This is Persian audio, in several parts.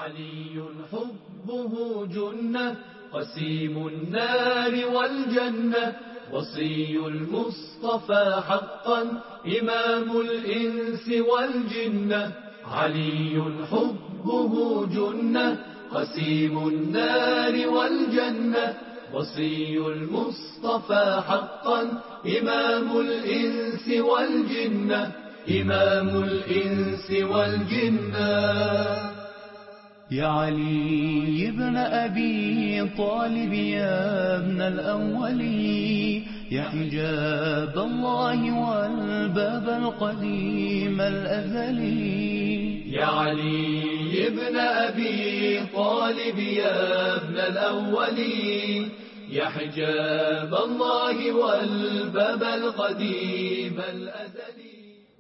علي حبه جنة قسيم النار والجنة وصي المصطفى حقا إمام الإنس والجنة علي حبه جنة قسيم النار والجنة وصي المصطفى حقا إمام الإنس والجنة إمام الإنس والجنة. يا علي ابن أبي طالب يا ابن الأولي يا حجاب الله والباب القديم الأزلي. يا علي ابن أبي طالب يا ابن الأولي يا حجاب الله والباب القديم الأزلي.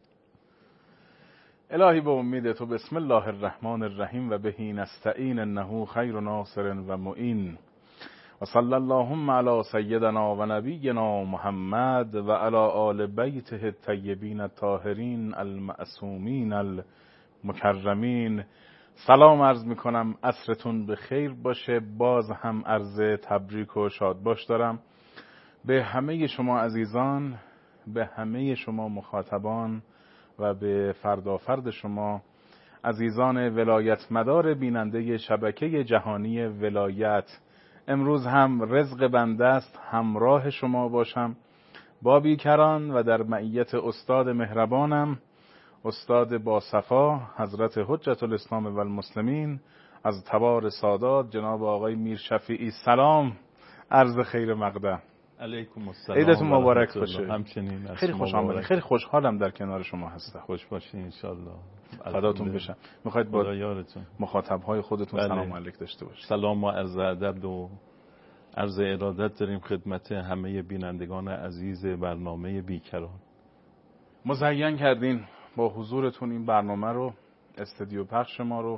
الهی به امید تو بسم الله الرحمن الرحیم و بهی نستعین انه خیر ناصر و معین و صلی اللهم علی سیدنا و نبینا محمد و علی آل بیته الطیبین الطاهرین المعصومین المکرمین. سلام عرض میکنم، عصرتون به خیر باشه. باز هم عرض تبریک و شادباش دارم به همه شما عزیزان، به همه شما مخاطبان و به فردافرد شما عزیزان ولایت مدار بیننده شبکه جهانی ولایت. امروز هم رزق بنده است همراه شما باشم با بیکران و در معیت استاد مهربانم، استاد باصفا حضرت حجت الاسلام و المسلمین از تبار سادات جناب آقای میر شفیعی. سلام، عرض خیر مقدم. علیکم السلام. عیدتون مبارک باشه. همچنین. خیلی خوش آمدید. خیلی خوشحالم در کنار شما هستم. خوش باشین ان شاء الله. فداتون بشم. میخواید با یارتون مخاطبهای خودتون سلام علیک داشته باشید؟ سلام و عرض ادب و عرض ارادت داریم خدمت همه بینندگان عزیز برنامه بیکران. مزین کردین با حضورتون این برنامه رو، استودیو پخش ما رو.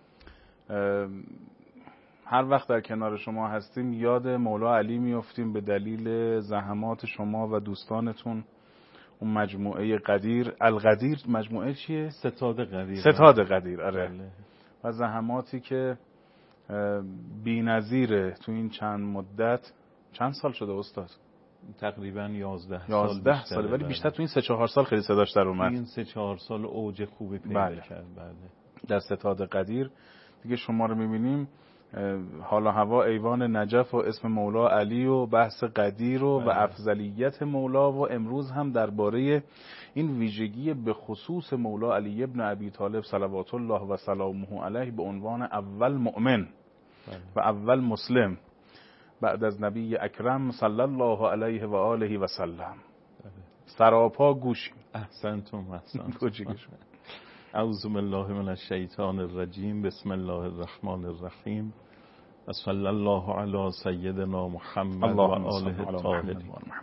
هر وقت در کنار شما هستیم یاد مولا علی میافتیم به دلیل زحمات شما و دوستانتون. اون مجموعه قدیر، القدیر مجموعه چیه؟ ستاد قدیر. ستاد قدیر، آره. بله. و زحماتی که بی‌نظیره تو این چند مدت. چند سال شده استاد؟ تقریبا 11 سال. ولی بیشتر تو این 3-4 سال خیلی صداش در اومد. این 3-4 سال اوج خوبی پیدا کرد. بله. در ستاد قدیر دیگه شما رو می‌بینیم حال و هوا ایوان نجف و اسم مولا علی و بحث قدیر و افضلیت مولا و امروز هم درباره این ویژگی به خصوص مولا علی ابن ابی طالب صلوات الله و سلامه علیه به عنوان اول مؤمن و اول مسلم بعد از نبی اکرم صلی الله علیه و آله و سلم. سراپا گوشیم. احسنتم. گوشیگش. اعوذ بالله من الشیطان الرجیم. بسم الله الرحمن الرحیم و صلی الله علی سیدنا محمد و آله الطاهرین.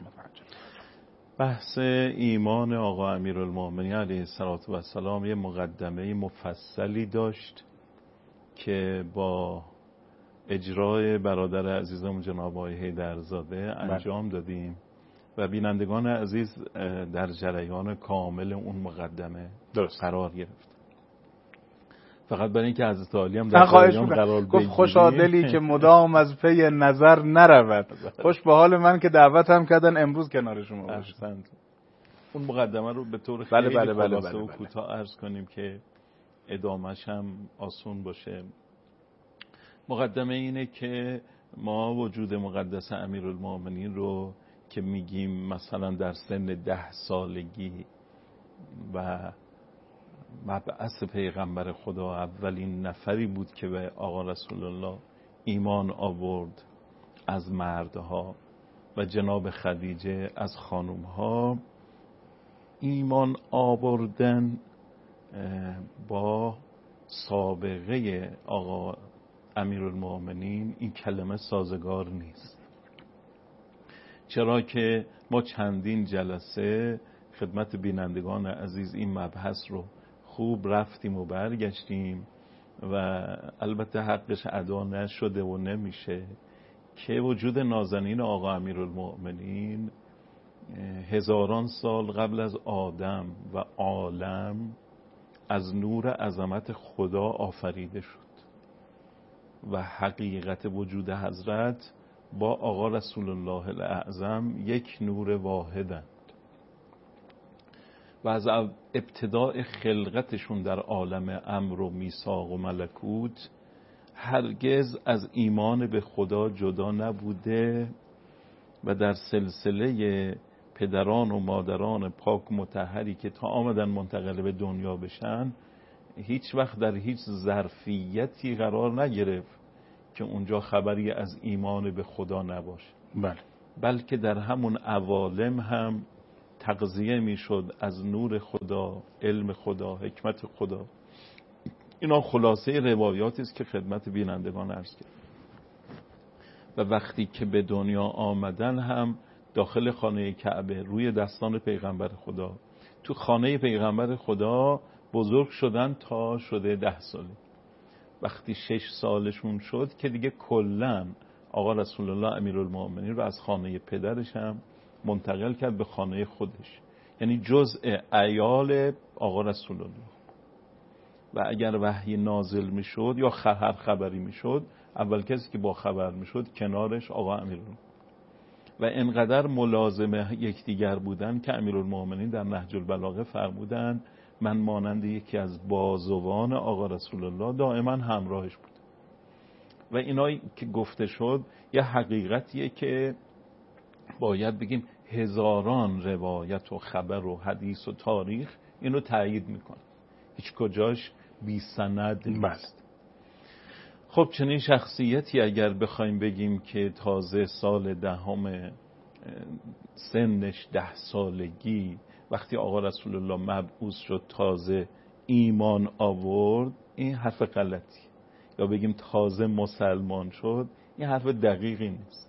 بحث ایمان آقا امیرالمؤمنین علیه السلام یه مقدمه مفصلی داشت که با اجرای برادر عزیزم جناب آقای حیدرزاده انجام دادیم و بینندگان عزیز در جریان کامل اون مقدمه قرار گرفت. فقط برای اینکه حضرت علی هم در جریان قرار بگیریم. گفت خوشا دلی که مدام از پی نظر نرود، خوش به حال من که دعوتم کردن امروز کنار شما باشم. اون مقدمه رو به طور خیلی خلاصه و کوتاه عرض کنیم که ادامهش هم آسون باشه. مقدمه اینه که ما وجود مقدس امیرالمؤمنین رو که میگیم مثلا در سن 10 سالگی و مبعث پیغمبر خدا اولین نفری بود که به آقا رسول الله ایمان آورد از مردها و جناب خدیجه از خانومها. ایمان آوردن با سابقه آقا امیرالمؤمنین این کلمه سازگار نیست، چرا که ما چندین جلسه خدمت بینندگان عزیز این مبحث رو خوب رفتیم و برگشتیم و البته حقش ادا نشده و نمیشه که وجود نازنین آقا امیرالمؤمنین هزاران سال قبل از آدم و عالم از نور عظمت خدا آفریده شد. و حقیقت وجود حضرت با آقا رسول الله الاعظم یک نور واحدند و از ابتداء خلقتشون در عالم امر و میثاق و ملکوت هرگز از ایمان به خدا جدا نبوده و در سلسله پدران و مادران پاک و مطهری که تا آمدن منتقل به دنیا بشن هیچ وقت در هیچ ظرفیتی قرار نگرفت که اونجا خبری از ایمان به خدا نباشه. بله. بلکه در همون عوالم هم تغذیه میشد از نور خدا، علم خدا، حکمت خدا. اینا خلاصه روایاتی است که خدمت بینندگان عرض کردم. و وقتی که به دنیا آمدن هم داخل خانه کعبه روی دستان پیغمبر خدا، تو خانه پیغمبر خدا بزرگ شدن تا شده 10 ساله. وقتی 6 سالشون شد که دیگه کلاً آقا رسول الله امیرالمؤمنین رو از خانه پدرش هم منتقل کرد به خانه خودش، یعنی جزء عیال آقا رسول الله. و اگر وحی نازل می شد یا هر خبری می شد، اول کسی که با خبر می شد کنارش آقا امیرالمؤمنین و انقدر ملازم یکدیگر بودن که امیرالمؤمنین در نهج البلاغه فرمودن من مانند یکی از بازوان آقا رسول الله دائما همراهش بود. و اینایی که گفته شد یه حقیقتیه که باید بگیم هزاران روایت و خبر و حدیث و تاریخ اینو تایید میکنه، هیچ کجاش بی سند نیست. خب چنین شخصیتی اگر بخوایم بگیم که تازه سال 10 سنش 10 سالگی وقتی آقا رسول الله مبعوث شد تازه ایمان آورد، این حرف غلطی. یا بگیم تازه مسلمان شد، این حرف دقیقی نیست.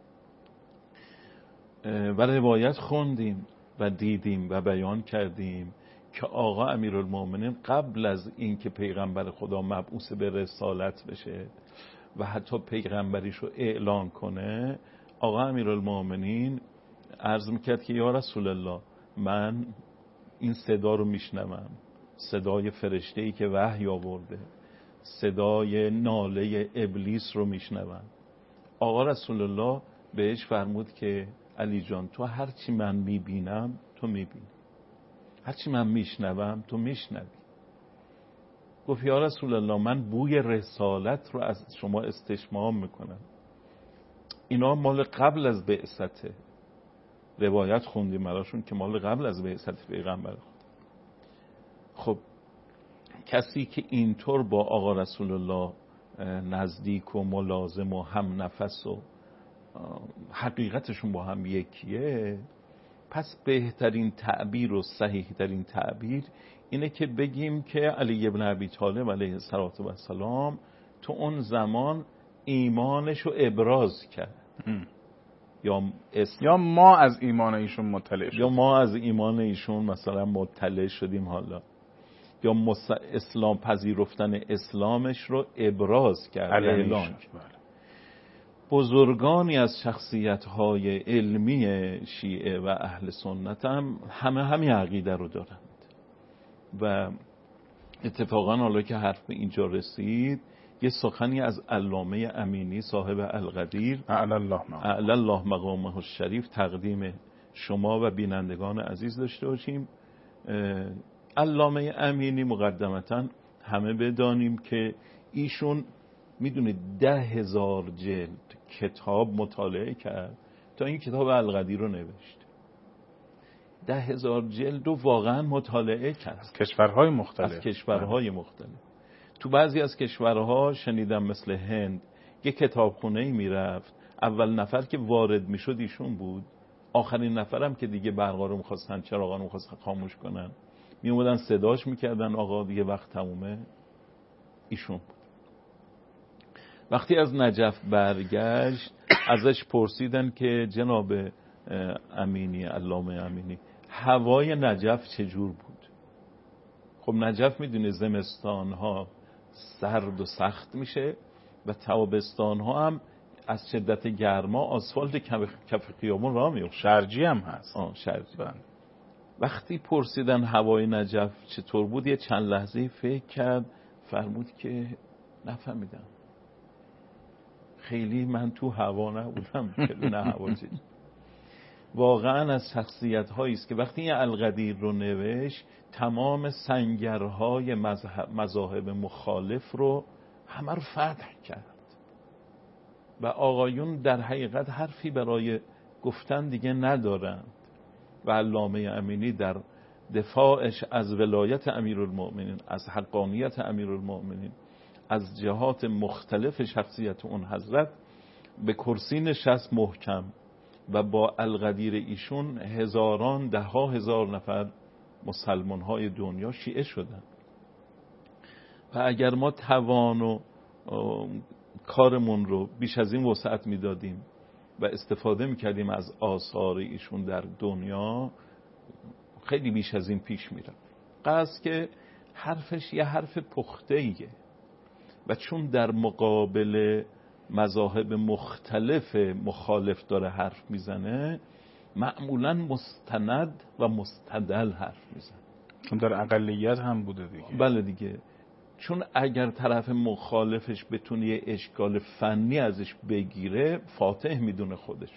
و روایت خوندیم و دیدیم و بیان کردیم که آقا امیرالمؤمنین قبل از اینکه پیغمبر خدا مبعوث به رسالت بشه و حتی پیغمبریشو اعلان کنه، آقا امیرالمؤمنین عرض میکرد که یا رسول الله من این صدا رو میشنوم، صدای فرشته‌ای که وحی آورده، صدای ناله ابلیس رو میشنوم. آقا رسول الله بهش فرمود که علی جان تو هرچی من میبینم تو میبینی، هرچی من میشنوم تو میشنوی. گفت یا رسول الله من بوی رسالت رو از شما استشمام میکنم. اینا مال قبل از بعثته، روایت خوندیم براشون که مال قبل از بعثت پیغمبر خدا. خب کسی که اینطور با آقا رسول الله نزدیک و ملازم و هم نفس و حقیقتشون با هم یکیه، پس بهترین تعبیر و صحیح ترین تعبیر اینه که بگیم که علی ابن ابی طالب علیه السلام تو اون زمان ایمانشو ابراز کرد، یا ما از ایمان ایشون مطلع شدیم، یا ما از ایمان ایشون مثلا مطلع شدیم، حالا یا اسلام پذیرفتن اسلامش رو ابراز کرد، اعلان کرد. بزرگانی از شخصیت‌های علمی شیعه و اهل سنت هم همین عقیده رو دارند. و اتفاقا حالا که حرف به اینجا رسید، یه سخنی از علامه امینی صاحب القدیر اعلی الله مقامه الشریف تقدیم شما و بینندگان عزیز داشته باشیم. علامه امینی مقدمتاً همه بدانیم که ایشون میدونید 10,000 جلد کتاب مطالعه کرد تا این کتاب القدیر رو نوشت. 10,000 جلد رو واقعا مطالعه کرد از کشورهای مختلف. از کشورهای مختلف. تو بعضی از کشورها شنیدم مثل هند یه کتابخونه‌ای میرفت، اول نفر که وارد میشد ایشون بود، آخرین نفرم که دیگه برقا رو می‌خواستن، چراغا رو می‌خواستن خاموش کنن، میومدن صداش میکردن آقا دیگه وقت تمومه، ایشون بود. وقتی از نجف برگشت ازش پرسیدن که جناب امینی، علامه امینی، هوای نجف چجور بود؟ خب نجف میدونه زمستان ها سرد و سخت میشه و تابستان ها هم از شدت گرما آسفالت کف خیابون راه میفته، شرجی هم هست. شرجی. وقتی پرسیدن هوای نجف چطور بود، یه چند لحظه فکر کرد، فرمود که نفهمیدم. خیلی من تو هوا نبودم، خیلی نه هوا چیز. واقعا از شخصیت هایی است که وقتی این القدیر رو نوشت تمام سنگرهای مذاهب مخالف رو همه رو فتح کرد و آقایون در حقیقت حرفی برای گفتن دیگه ندارند و علامه امینی در دفاعش از ولایت امیرالمؤمنین، از حقانیت امیرالمؤمنین، از جهات مختلف شخصیت اون حضرت به کرسی نشست محکم و با القدیر ایشون هزاران، ده ها هزار نفر مسلمان های دنیا شیعه شدن. و اگر ما توان و کارمون رو بیش از این وسعت میدادیم و استفاده میکردیم از آثار ایشون در دنیا، خیلی بیش از این پیش میره. قصد که حرفش یه حرف پخته ایه و چون در مقابل مذاهب مختلف مخالف داره حرف میزنه، معمولا مستند و مستدل حرف میزنه، چون در اقلیت هم بوده دیگه. بله دیگه، چون اگر طرف مخالفش بتونه یه اشکال فنی ازش بگیره فاتح میدونه خودش.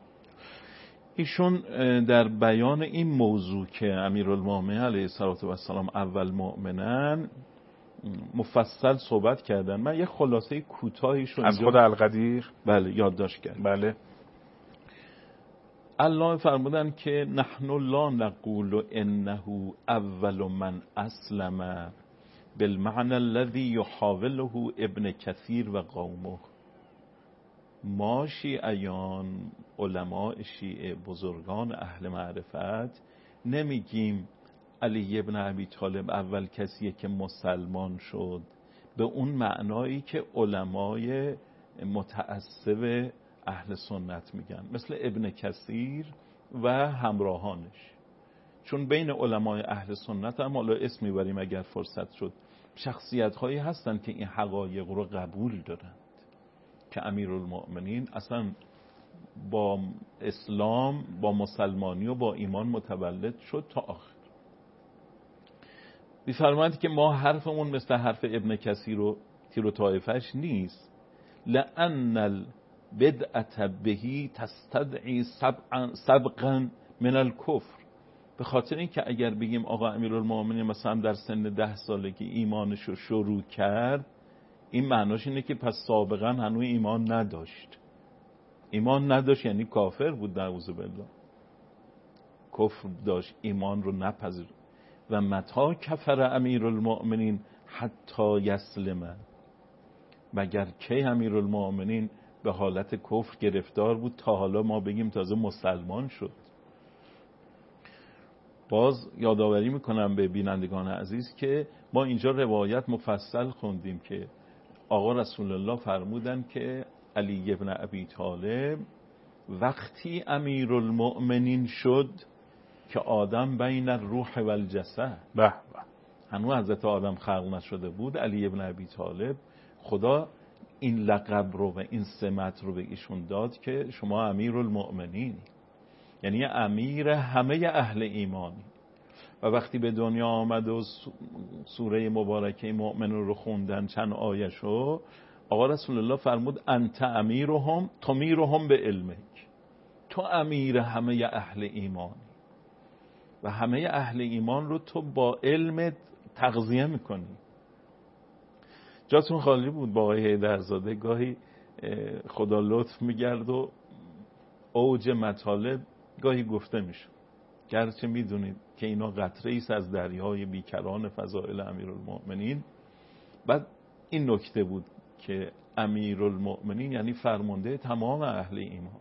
ایشون در بیان این موضوع که امیرالمؤمنین علیه السلام اول مؤمنن مفصل صحبت کردن. من یه خلاصه کوتاهیشون از خود القدیر بله یادداشت کردم. بله. الله فرمودن که نحن لا نقول انه اول من اسلم بالمعنى الذي يحاوله ابن کثیر و قومه. ما شیعیان، علماء شیعه، بزرگان اهل معرفت نمیگیم علی ابن ابی طالب اول کسیه که مسلمان شد به اون معنایی که علمای متعصب اهل سنت میگن، مثل ابن کثیر و همراهانش. چون بین علمای اهل سنت هم حالا اسم میبریم اگر فرصت شد، شخصیت هایی هستن که این حقایق رو قبول دارند که امیرالمؤمنین اصلا با اسلام، با مسلمانی و با ایمان متولد شد تا آخر. می‌فرماید که ما حرفمون مثل حرف ابن کثیر و تیر و طایفش نیست. لأن البدعة بهی تستدعی سبقا من الکفر. به خاطر اینکه اگر بگیم آقا امیرالمؤمنین مثلا در سن 10 سالگی ایمانش رو شروع کرد، این معناش اینه که پس سابقا هنوز ایمان نداشت. ایمان نداشت یعنی کافر بود، نعوذ بالله. کفر داشت، ایمان رو نپذیرفت. و متی کفر امیرالمؤمنین حتی یسلم، مگر کی امیرالمؤمنین به حالت کفر گرفتار بود تا حالا ما بگیم تازه مسلمان شد. باز یادآوری میکنم به بینندگان عزیز که ما اینجا روایت مفصل خوندیم که آقا رسول الله فرمودن که علی ابن ابی طالب وقتی امیرالمؤمنین شد که آدم بین الروح و الجسد، هنوز حضرت آدم خلق نشده بود، علی ابن ابی طالب خدا این لقب رو و این سمت رو به ایشون داد که شما امیرالمؤمنین، یعنی امیر همه اهل ایمانی. و وقتی به دنیا آمد و سوره مبارکه مؤمنون رو خوندن چند آیه‌شو، آقا رسول الله فرمود انت امیرهم تمیرهم به علمک، تو امیر همه اهل ایمانی و همه اهل ایمان رو تو با علمت تغذیه میکنی. جاتون خالی بود با آقای حیدرزاده گاهی خدا لطف میگرد و اوج مطالب گاهی گفته میشه، گرچه میدونید که اینا قطره ایست از دریای بیکران فضائل امیرالمؤمنین. بعد این نکته بود که امیرالمؤمنین یعنی فرمانده تمام اهل ایمان.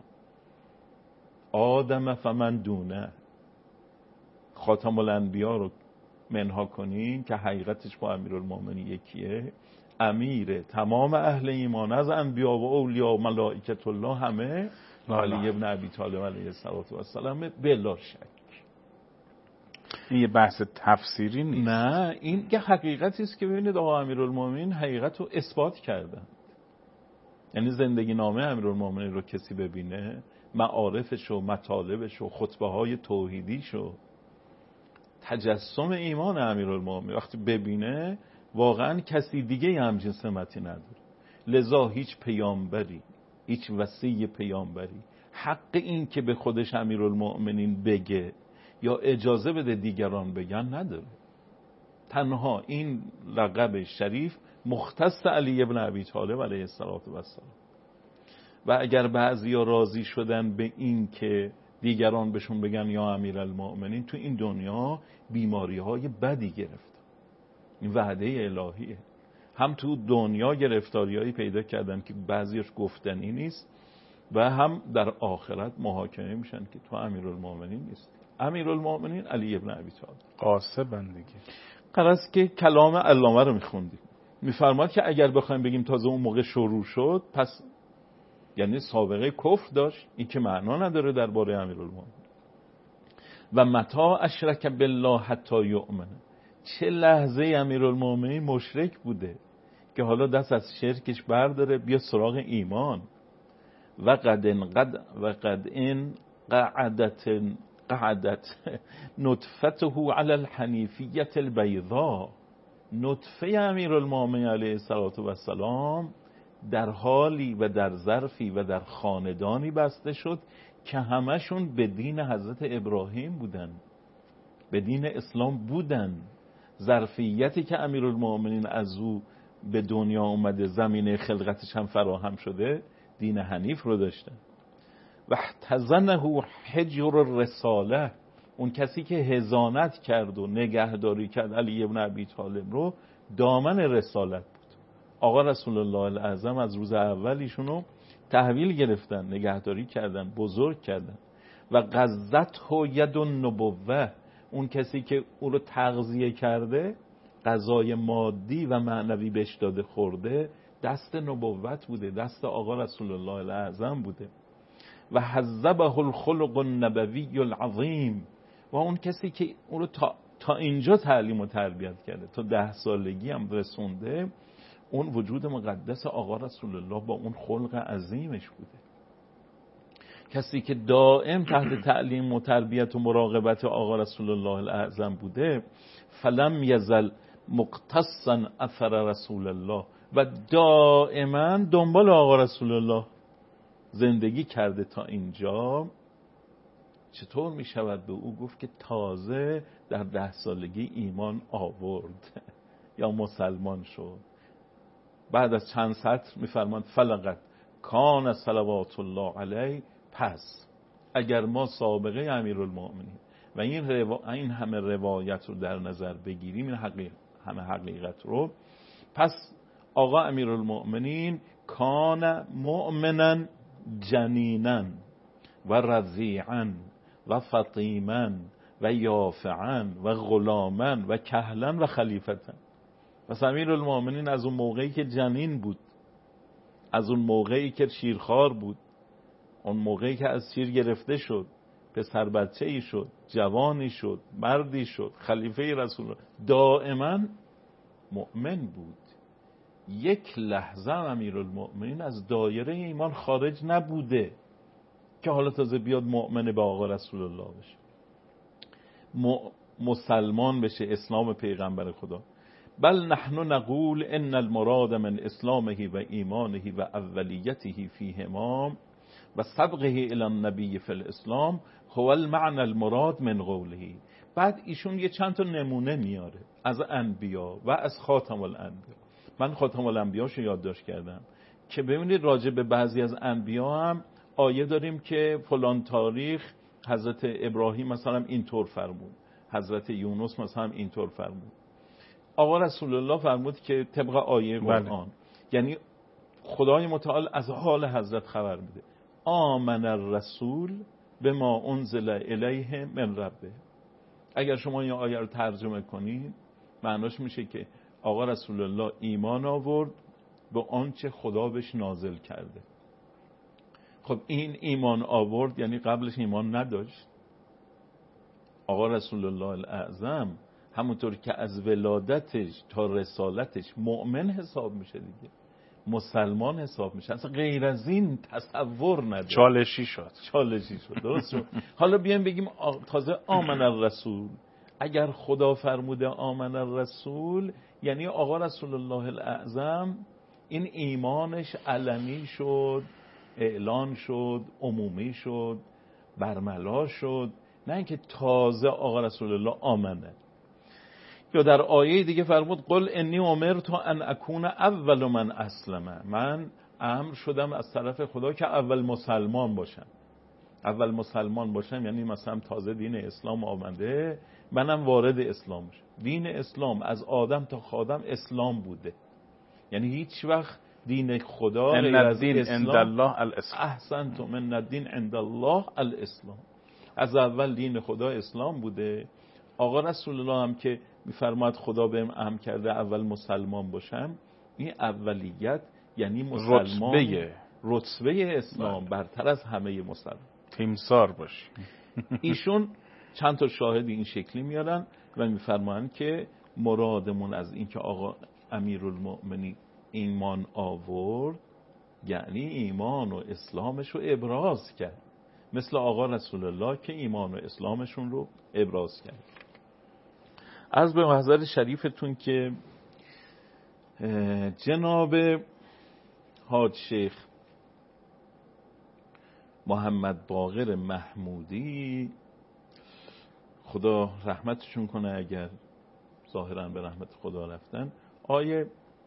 آدم فمن دونه، خاتم الانبیا رو منها کنین که حقیقتش با امیرالمؤمنین یکیه، امیر تمام اهل ایمان از انبیا و اولیا و ملائکت الله همه علی ابن ابی طالب علیه السلام بلا شک. این یه بحث تفسیری نیست، نه، این یه حقیقتی است که ببینید آقا امیرالمؤمنین حقیقت رو اثبات کردن. یعنی زندگی نامه امیرالمؤمنین رو کسی ببینه، معارفش و مطالبش و خطبه های توحیدیش و تجسم ایمان امیرالمؤمنین وقتی ببینه واقعا کسی دیگه همچین سمتی نداره. لذا هیچ پیامبری هیچ وصی پیامبری حق این که به خودش امیرالمؤمنین بگه یا اجازه بده دیگران بگن نداره. تنها این لقب شریف مختص علی ابن ابی طالب علیه السلام و اگر بعضیا راضی شدن به این که دیگران بهشون بگن یا امیرالمؤمنین، تو این دنیا بیماری‌های بدی گرفت. این وعده الهیه. هم تو دنیا گرفتاریایی پیدا کردن که بعضیش گفتنی نیست و هم در آخرت محاکمه میشن که تو امیرالمؤمنین نیست. امیرالمؤمنین علی ابن ابی طالب. قاسبن دیگه. قرار که کلام علامه رو میخوندیم، میفرماد که اگر بخوایم بگیم تازه اون موقع شروع شد، پس یعنی سابقه کفر داشت، این که معنا نداره درباره امیرالمؤمنین. و متى اشرک بالله حتی یؤمن، چه لحظه امیرالمؤمنین مشرک بوده که حالا دست از شرکش برداره بیا سراغ ایمان. و قد ان قعدت نطفته علی الحنیفیة البیضاء، نطفه امیرالمؤمنین علیه السلام در حالی و در ظرفی و در خاندانی بسته شد که همشون به دین حضرت ابراهیم بودن، به دین اسلام بودن. ظرفیتی که امیرالمؤمنین از او به دنیا اومده، زمینه خلقتش هم فراهم شده، دین حنیف رو داشتن. و احتضنه حجر الرساله، اون کسی که حضانت کرد و نگهداری کرد علی ابن ابی طالب رو، دامن رسالت بود. آقا رسول الله الاعظم از روز اول ایشونو تحویل گرفتن، نگهداری کردن، بزرگ کردن. و غزته ید النبوه، اون کسی که او رو تغذیه کرده، غذای مادی و معنوی بهش داده خورده، دست نبوت بوده، دست آقا رسول الله الاعظم بوده. و حذبه الخلق النبوی العظیم، و اون کسی که اون رو تا اینجا تعلیم و تربیت کرده، تا 10 سالگی هم رسونده، اون وجود مقدس آقا رسول الله با اون خلق عظیمش بوده. کسی که دائم تحت تعلیم و تربیت و مراقبت آقا رسول الله الاعظم بوده، فلم یزل مقتصا اثر رسول الله، و دائما دنبال آقا رسول الله زندگی کرده تا اینجا. چطور می شود به او گفت که تازه در 10 سالگی ایمان آورد یا مسلمان شد؟ بعد از چند سطر می فرماند فلقد کان صلوات الله علیه، پس اگر ما سابقه امیرالمؤمنین و این همه روایت رو در نظر بگیریم، این همه حقیقت رو، پس آقا امیرالمؤمنین کان مؤمنا جنینا و رضیعا و فطیما و یافعا و غلاما و کهلا و خلیفتا. پس امیرالمؤمنین از اون موقعی که جنین بود، از اون موقعی که شیرخوار بود، اون موقعی که از شیر گرفته شد، پسر بچه‌ای شد، جوانی شد، مردی شد، خلیفه رسول الله، دائما مؤمن بود. یک لحظه امیرالمؤمنین از دایره ایمان خارج نبوده که حالا تازه بیاد مؤمن به آقا رسول الله بشه، مسلمان بشه، اسلام پیغمبر خدا. بل نحن نقول ان المراد من اسلامه و ایمانه و اولیته فیهما و سبقه الى النبی فی الاسلام هو المعنى المراد من قوله. بعد ایشون یه چند تا نمونه میاره از انبیا و از خاتم الانبیا. من خاتم الانبیاشو یادداشت کردم که ببینید راجع به بعضی از انبیا هم آیه داریم که فلان تاریخ حضرت ابراهیم مثلا اینطور فرمود، حضرت یونس مثلا اینطور فرمود. آقا رسول الله فرمود که طبق آیه قرآن، یعنی خدای متعال از حال حضرت خبر میده. آمن الرسول بما انزل الیه من ربه. اگر شما این آیه رو ترجمه کنید، معناش میشه که آقا رسول الله ایمان آورد به آنچه خدا بهش نازل کرده. خب این ایمان آورد یعنی قبلش ایمان نداشت؟ آقا رسول الله الاعظم همونطور که از ولادتش تا رسالتش مؤمن حساب میشه دیگه، مسلمان حساب میشه، اصلا غیر از این تصور نداره. چالشی شد درست شد. حالا بیایم بگیم تازه آمن الرسول. اگر خدا فرموده آمن الرسول، یعنی آقا رسول الله الاعظم این ایمانش علنی شد، اعلان شد، عمومی شد، برملا شد، نه اینکه تازه آقا رسول الله آمنه. یا در آیه دیگه فرمود قل انی امرت ان اکون اول من اسلم، من امر شدم از طرف خدا که اول مسلمان باشم. اول مسلمان باشم یعنی مثلا تازه دین اسلام آمده، منم وارد اسلام بشم. دین اسلام از آدم تا خادم اسلام بوده، یعنی هیچ وقت دین خدا ان الدین عند الله الاسلام. احسنتم، ان الدین عند الله الاسلام. از اول دین خدا اسلام بوده. آقا رسول الله هم که میفرماد خدا بهم امر کرده اول مسلمان باشم، این اولیت یعنی مسلمان، رتبه اسلام برتر از همه مسلمان، تیمسار باشی. ایشون چند تا شاهد این شکلی میارن و میفرمایند که مرادمون از این که آقا امیرالمؤمنین ایمان آورد یعنی ایمان و اسلامش رو ابراز کرد، مثل آقا رسول الله که ایمان و اسلامشون رو ابراز کرد. عرض به محضر شریفتون که جناب حاج شیخ محمد باقر محمودی، خدا رحمتشون کنه اگر ظاهرا به رحمت خدا رفتن، آیه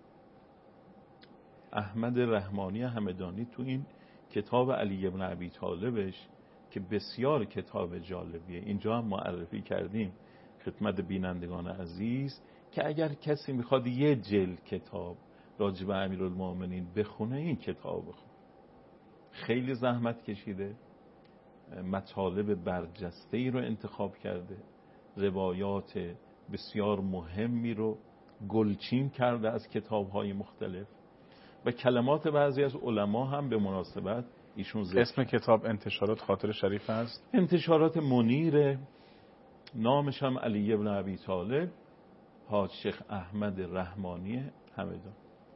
احمد رحمانی همدانی تو این کتاب علی ابن ابی طالبش که بسیار کتاب جالبیه، اینجا هم معرفی کردیم خدمت بینندگان عزیز که اگر کسی میخواد یه جلد کتاب راجع به امیرالمومنین بخونه این کتاب بخونه. خیلی زحمت کشیده، مطالب برجسته‌ای رو انتخاب کرده، روایات بسیار مهمی رو گلچین کرده از کتاب‌های مختلف و کلمات بعضی از علما هم به مناسبت ایشون ذکر. اسم کتاب انتشارات خاطر شریف است، انتشارات منیر، نامش هم علی ابن ابی طالب، حاج شیخ احمد رحمانی همدان.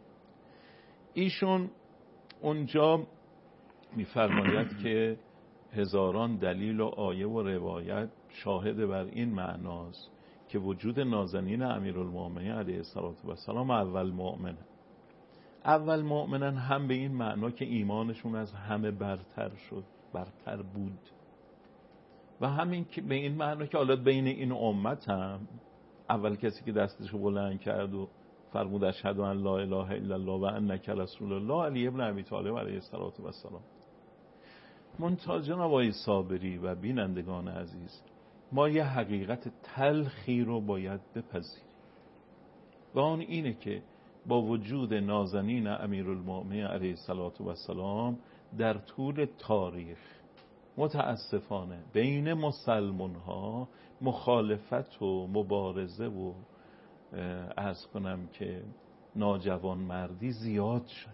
ایشون اونجا میفرماید که هزاران دلیل و آیه و روایت شاهد بر این معناست که وجود نازنین امیرالمومنین علیه السلام اول مؤمن، اول مؤمنن هم به این معنا که ایمانشون از همه برتر شد، برتر بود، و همین که به این معنا که حالا بین این امت هم اول کسی که دستشو بلند کرد و فرمود اشهد ان لا اله الا الله و انک رسول الله علی ابن ابی طالب علیه السلام. منتها جناب آقای صابری و بینندگان عزیز، ما یه حقیقت تلخی رو باید بپذیریم و آن اینه که با وجود نازنین امیرالمومنین علیه السلام در طول تاریخ متاسفانه بین مسلمان ها مخالفت و مبارزه و عرض کنم که ناجوان مردی زیاد شده.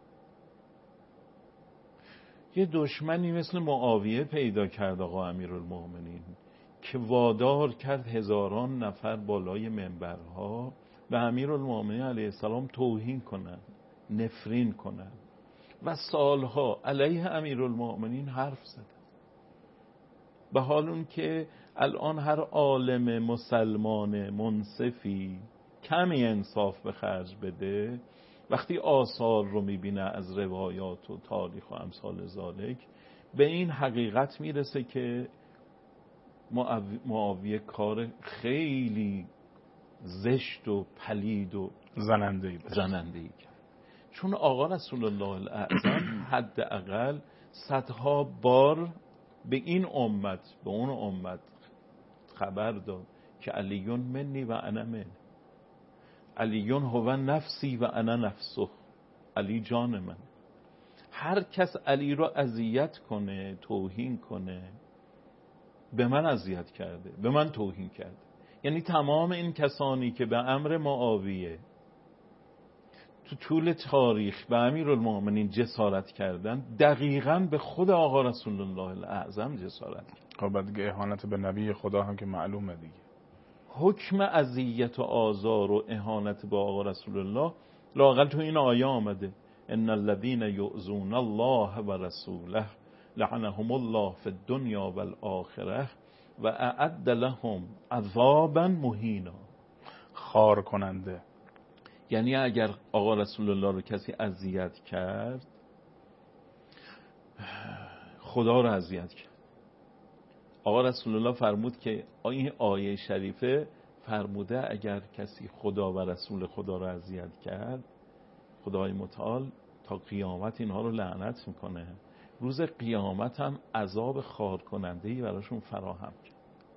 یه دشمنی مثل معاویه پیدا کرد آقا امیرالمومنین که وادار کرد هزاران نفر بالای منبرها به امیرالمومنین علیه السلام توهین کنند، نفرین کنند و سالها علیه امیرالمومنین حرف زدند. به حال اون که الان هر عالم مسلمان منصفی کمی انصاف به خرج بده، وقتی آثار رو میبینه از روایات و تاریخ و امثال ذالک، به این حقیقت میرسه که معاویه کار خیلی زشت و پلید و زننده‌ای کرد، چون آقا رسول الله الاعظم حداقل صدها بار به این امت، به اون امت خبر داد که علیون منی و انا من، علیون هو نفسی و انا نفسه، علی جان من. هر کس علی رو اذیت کنه، توهین کنه، به من اذیت کرده، به من توهین کرده. یعنی تمام این کسانی که به امر معاویه تو طول تاریخ به امیرالمومنین جسارت کردن، دقیقاً به خود آقا رسول الله الاعظم جسارت کرد. خب بعد دیگه اهانت به نبی خدا هم که معلومه دیگه. حکم اذیت و آزار و اهانت به آقا رسول الله لااقل تو این آیه آمده ان الذين يؤذون الله و رسوله لعنهم الله فی الدنیا و الاخره و اعد لهم عذابا مهینا. خار کننده، یعنی اگر آقا رسول الله رو کسی اذیت کرد، خدا رو اذیت کرد. آقا رسول الله فرمود که این آیه شریفه فرموده اگر کسی خدا و رسول خدا رو اذیت کرد، خدای متعال تا قیامت اینها رو لعنت میکنه، روز قیامت هم عذاب خار کننده‌ای براشون فراهم کرد.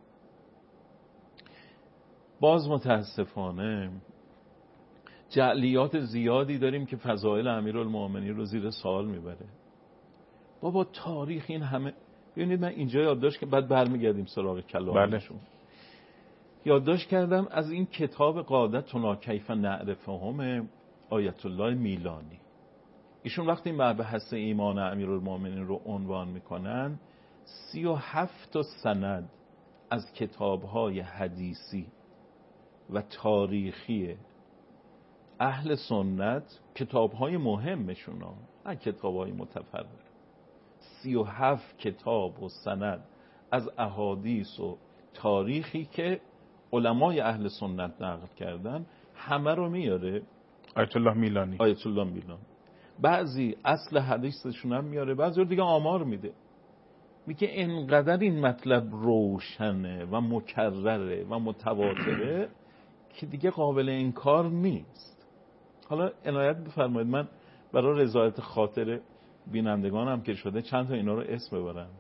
باز متاسفانه جعلیات زیادی داریم که فضائل امیرالمؤمنین رو زیر سوال میبره. بابا تاریخ این همه، ببینید من اینجا یادداشت که بعد برمیگردیم سراغ کلامشون. یادداشت کردم از این کتاب قاعدتنا کیف نعرفهم آیت الله میلانی. ایشون وقتی مبحث ایمان امیرالمؤمنین رو عنوان میکنن 37 تا سند از کتاب‌های حدیثی و تاریخی اهل سنت، کتاب‌های مهمشون ها، نه کتاب‌های متفرق، 37 کتاب و سند از احادیث و تاریخی که علمای اهل سنت نقل کردن همه رو میاره آیت الله میلانی. بعضی اصل حدیثشون هم میاره، بعضی رو دیگه آمار میده، میگه انقدر این مطلب روشنه و مکرره و متواتره که دیگه قابل انکار نیست. حالا عنایت بفرمایید من برای رضایت خاطر بینندگانم که شده چند تا اینا رو اسم ببرم.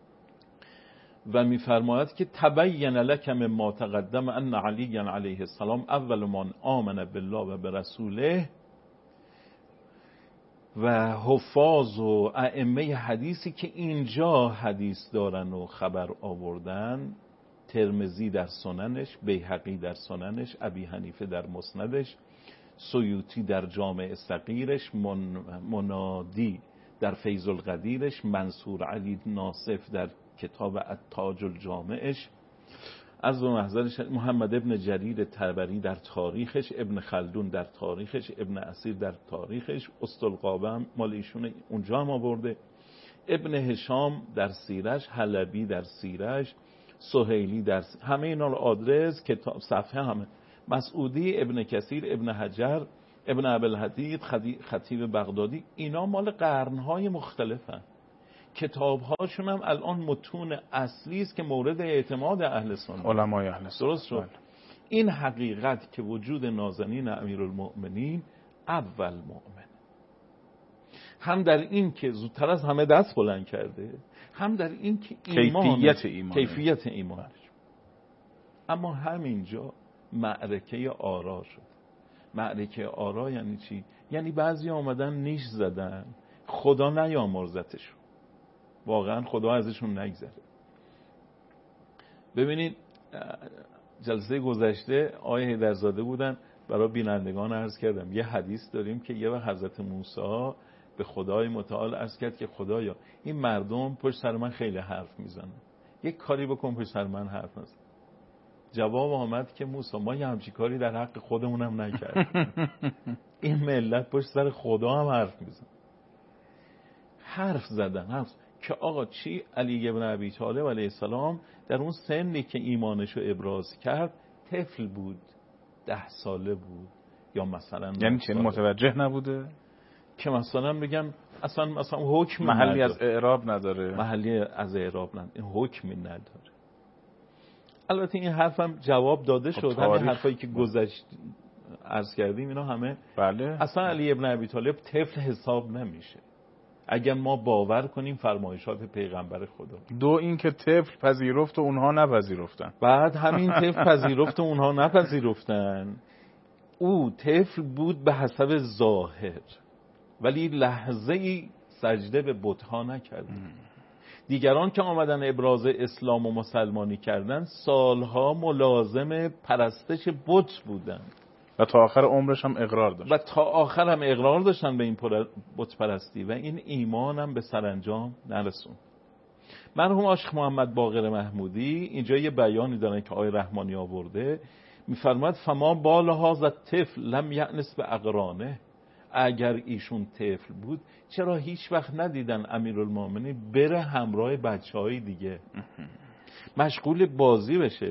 و میفرماید که تبین لک مما تقدم ان علی علیه السلام اول من آمن بالله و برسوله و حفاظ و ائمه حدیثی که اینجا حدیث دارن و خبر آوردن، ترمذی در سننش، بیهقی در سننش، ابی حنیفه در مسندش، سیوطی در جامع صغیرش، منادی در فیض القدیرش، منصور علی ناصف در کتاب التاج الجامعش، از محضرش محمد ابن جریر طبری در تاریخش، ابن خلدون در تاریخش، ابن اسیر در تاریخش، استالقابه هم مال ایشون اونجا هم آورده، ابن هشام در سیرش، حلبی در سیرش، سهیلی در همه اینا رو آدرس کتاب صفحه همه، مسعودی، ابن کثیر، ابن حجر، ابن ابوالحدید، خطیب بغدادی، اینا مال قرنهای مختلفن. کتاب‌هاشون هم الان متون اصلی است که مورد اعتماد اهل سنت، علمای اهل سنت. درست شد. این حقیقت که وجود نازنین امیرالمؤمنین اول مؤمن، هم در این که زودتر از همه دست بلند کرده، هم در این که کیفیت ایمان. اما همینجا معرکه آرا شد. معرکه آرا یعنی چی؟ یعنی بعضی آمدن نیش زدن، خدا نیامرزتشون، واقعا خدا ازشون نگذره. ببینید جلسه گذشته آقای حیدرزاده بودن، برای بینندگان عرض کردم یه حدیث داریم که یه وقت حضرت موسی به خدای متعال عرض کرد که خدایا این مردم پشت سر من خیلی حرف میزنن، یک کاری بکن پشت سر من حرف نزن. جواب آمد که موسی ما یه همچی کاری در حق خودمونم نکردیم. این ملت پشت سر خدا هم حرف میزن. حرف زدن که آقا چی؟ علی ابن ابی طالب علیه السلام در اون سنی که ایمانشو ابراز کرد طفل بود، 10 ساله بود یا مثلا، یعنی چه متوجه نبوده که مثلا بگم اصلا حکم محلی نداره. از اعراب نداره، محلی از اعراب نداره، این حکمی نداره. البته این حرفم جواب داده شد. همین حرفایی که گذشت عرض کردیم اینا همه بله. اصلا علی ابن ابی طالب طفل حساب نمیشه اگر ما باور کنیم فرمایشات پیغمبر خدا. دو این که طفل پذیرفت و اونها نپذیرفتن. بعد همین طفل پذیرفت و اونها نپذیرفتن. او طفل بود به حسب ظاهر، ولی لحظه ای سجده به بت‌ها نکرد. دیگران که آمدن ابراز اسلام و مسلمانی کردن سالها ملازم پرستش بت بودن و تا آخر عمرش هم اقرار داشت. و تا آخر هم اقرار داشتن به این بت پرستی و این ایمان هم به سرانجام نرسون. مرحوم عاشق محمد باقر محمودی اینجا یه بیانی دارن که آقای رحمانی آورده، میفرماید فما بال هذا الطفل لم یأنس به اقرانه. اگر ایشون طفل بود چرا هیچ وقت ندیدن امیرالمومنین بره همراه بچه‌های دیگه مشغول بازی بشه؟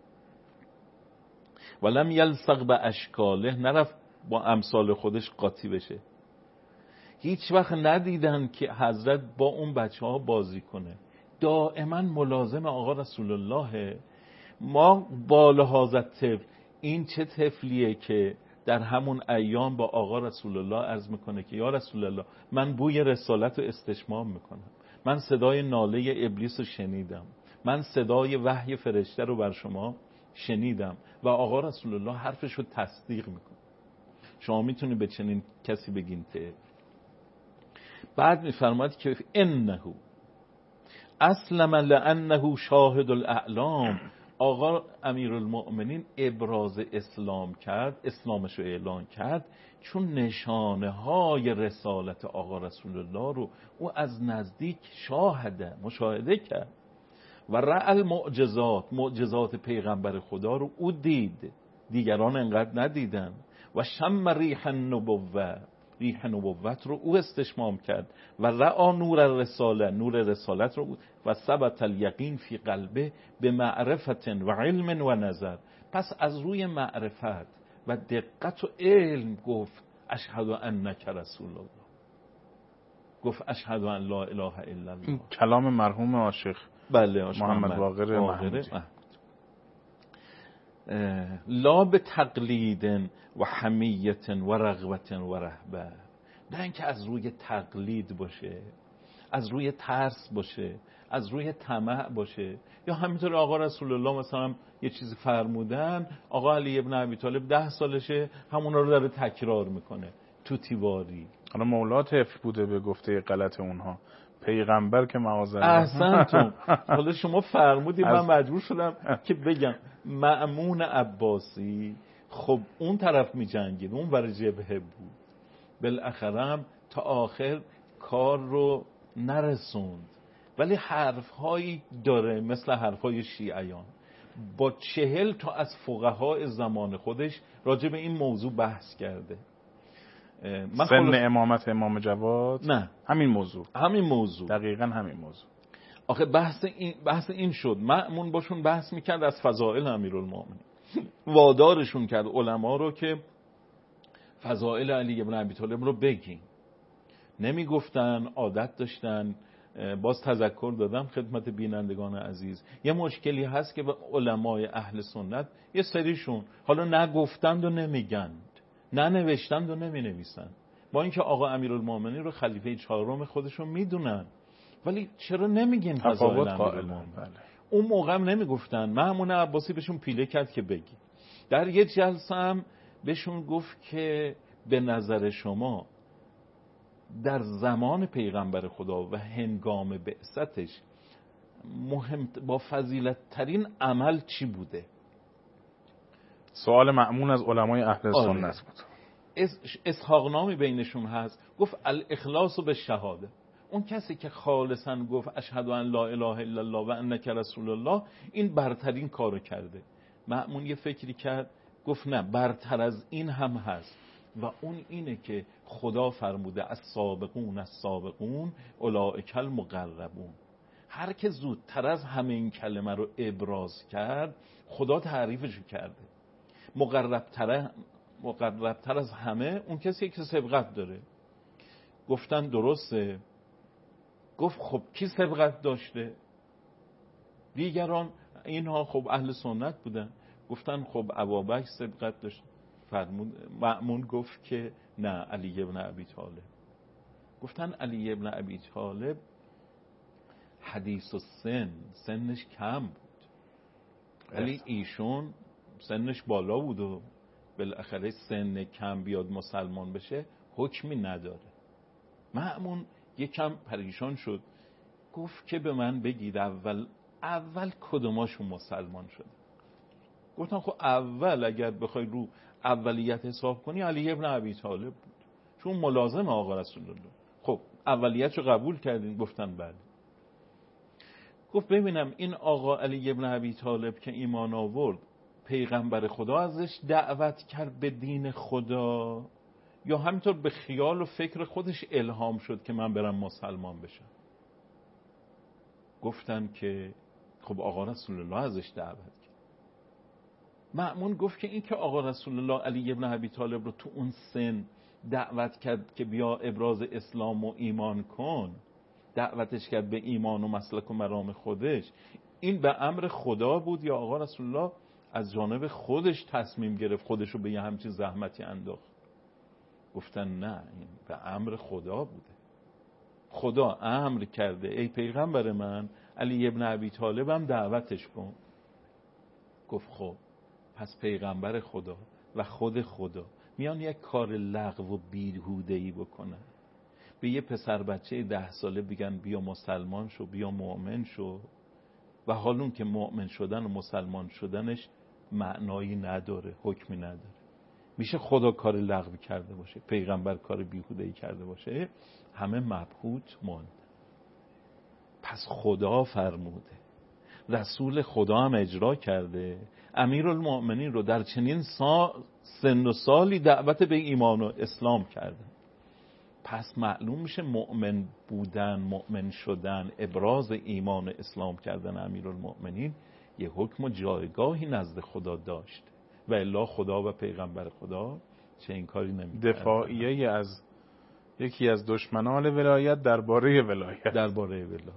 ولم یلصق به اشکاله، نرفت با امثال خودش قاطی بشه. هیچ وقت ندیدن که حضرت با اون بچه ها بازی کنه. دائما ملازم آقا رسول الله. ما بالهازت طفل، این چه طفلیه که در همون ایام با آقا رسول الله عرض میکنه که یا رسول الله من بوی رسالت رو استشمام میکنم، من صدای ناله ابلیس رو شنیدم، من صدای وحی فرشته رو بر شما شنیدم و آقا رسول الله حرفش رو تصدیق میکنه. شما میتونی به چنین کسی بگین ته. بعد میفرماید که انه اسلم لانه شاهد الاعلام. آقا امیرالمؤمنین ابراز اسلام کرد، اسلامش رو اعلان کرد، چون نشانه های رسالت آقا رسول الله رو او از نزدیک مشاهده کرد و رأى معجزات پیغمبر خدا رو او دید، دیگران انقدر ندیدن. و شم ریح نبوت رو او استشمام کرد و رأى نور رسالت رو و ثبت الیقین فی قلبه به معرفت و علم و نظر. پس از روی معرفت و دقت و علم گفت اشهد انک رسول الله، گفت اشهد ان لا اله الا الله. کلام مرحوم عاشق محمد باقر محمودی. لا به تقلید و حمیت و رغبت و رهبه، نه اینکه از روی تقلید باشه، از روی ترس باشه، از روی طمع باشه. یا همینطور آقا رسول الله مثلا یه چیزی فرمودن، آقا علی ابن ابی طالب 10 سالشه همونا رو داره تکرار میکنه تو تیواری. حالا مولا طفل بوده به گفته غلط اونها، پیغمبر که معاذ الله. احسنتون. حالا شما فرمودید من مجبور شدم که بگم مأمون عباسی خب اون طرف می جنگید، اون برای جبهه بود، بالاخره هم تا آخر کار رو نرسوند، ولی حرفهایی داره مثل حرفهای شیعیان. با 40 تا از فقهای زمان خودش راجع به این موضوع بحث کرده. سن امامت امام جواد؟ نه، همین موضوع دقیقاً همین موضوع. آخه بحث این شد، مأمون باشون بحث میکرد از فضائل امیرالمومنین، وادارشون کرد علما رو که فضائل علی ابن ابی طالب رو بگین. نمیگفتن، عادت داشتن. باز تذکر دادم خدمت بینندگان عزیز، یه مشکلی هست که به علمای اهل سنت یه سریشون حالا نگفتند و نمیگند، نه نوشتند و نمی نویسند، با اینکه آقا امیرالمومنین رو خلیفه 4 خودشون میدونن، ولی چرا نمیگین فضائل امیرالمومنین؟ اون موقع هم نمیگفتن. مأمون عباسی بهشون پیله کرد که بگی. در یه جلسه هم بهشون گفت که به نظر شما در زمان پیغمبر خدا و هنگام بعثتش مهم با فضیلت ترین عمل چی بوده؟ سوال مأمون از علمای اهل سنت بود. اسحاق نامی بینشون هست، گفت الاخلاص به شهاده. اون کسی که خالصا گفت اشهد ان لا اله الا الله و انک رسول الله، این برترین کارو کرده. مأمون یه فکری کرد، گفت نه، برتر از این هم هست و اون اینه که خدا فرموده السابقون اولئک المقربون. هر که زودتر از همه این کلمه رو ابراز کرد خدا تعریفشو کرده. مقربتر از همه اون کسی که سبقت داره. گفتن درسته. گفت خب کی سبقت داشته؟ دیگران اینها خب اهل سنت بودن. گفتن خب ابوبکر سبقت داشت. مأمون گفت که نه، علی ابن ابی طالب. گفتن علی ابن ابی طالب حدیث و سنش کم بود، ولی ایشون سنش بالا بود و بالاخره سن کم بیاد مسلمان بشه حکمی نداره. مأمون یکم پریشان شد، گفت که به من بگید اول کدوماشون مسلمان شد؟ گفتن خب اول اگر بخوای رو اولیت حساب کنی علی ابن ابی طالب بود، چون ملازم آقا رسول الله. خب اولیتشو قبول کردین؟ گفتن بله. گفت ببینم این آقا علی ابن ابی طالب که ایمان آورد، پیغمبر خدا ازش دعوت کرد به دین خدا یا همینطور به خیال و فکر خودش الهام شد که من برم مسلمان بشم؟ گفتن که خب آقا رسول الله ازش دعوت کرد. مأمون گفت که این که آقا رسول الله علی ابن ابی طالب رو تو اون سن دعوت کرد که بیا ابراز اسلام و ایمان کن، دعوتش کرد به ایمان و مسلک و مرام خودش، این به امر خدا بود یا آقا رسول الله از جانب خودش تصمیم گرفت خودش رو به یه همچین زحمتی انداخت؟ گفتن نه، این به امر خدا بوده. خدا امر کرده ای پیغمبر من علی ابن ابی طالب هم دعوتش کن. گفت خب پس پیغمبر خدا و خود خدا میان یک کار لغو و بیهوده‌ای بکنن، به یه پسر بچه 10 ساله بگن بیا مسلمان شو، بیا مؤمن شو، و حالون که مؤمن شدن و مسلمان شدنش معنایی نداره، حکمی نداره. میشه خدا کار لغوی کرده باشه، پیغمبر کار بیهوده‌ای کرده باشه؟ همه مبهوت موند. پس خدا فرموده، رسول خدا هم اجرا کرده، امیرالمؤمنین رو در چنین سن و سالی دعوت به ایمان و اسلام کردن. پس معلوم میشه مؤمن بودن، مؤمن شدن، ابراز ایمان و اسلام کردن امیرالمؤمنین یه حکم و جایگاهی نزد خدا داشت و الا خدا و پیغمبر خدا چه این کاری نمی‌کردن. دفاعیه از یکی از دشمنان ولایت درباره ولایت.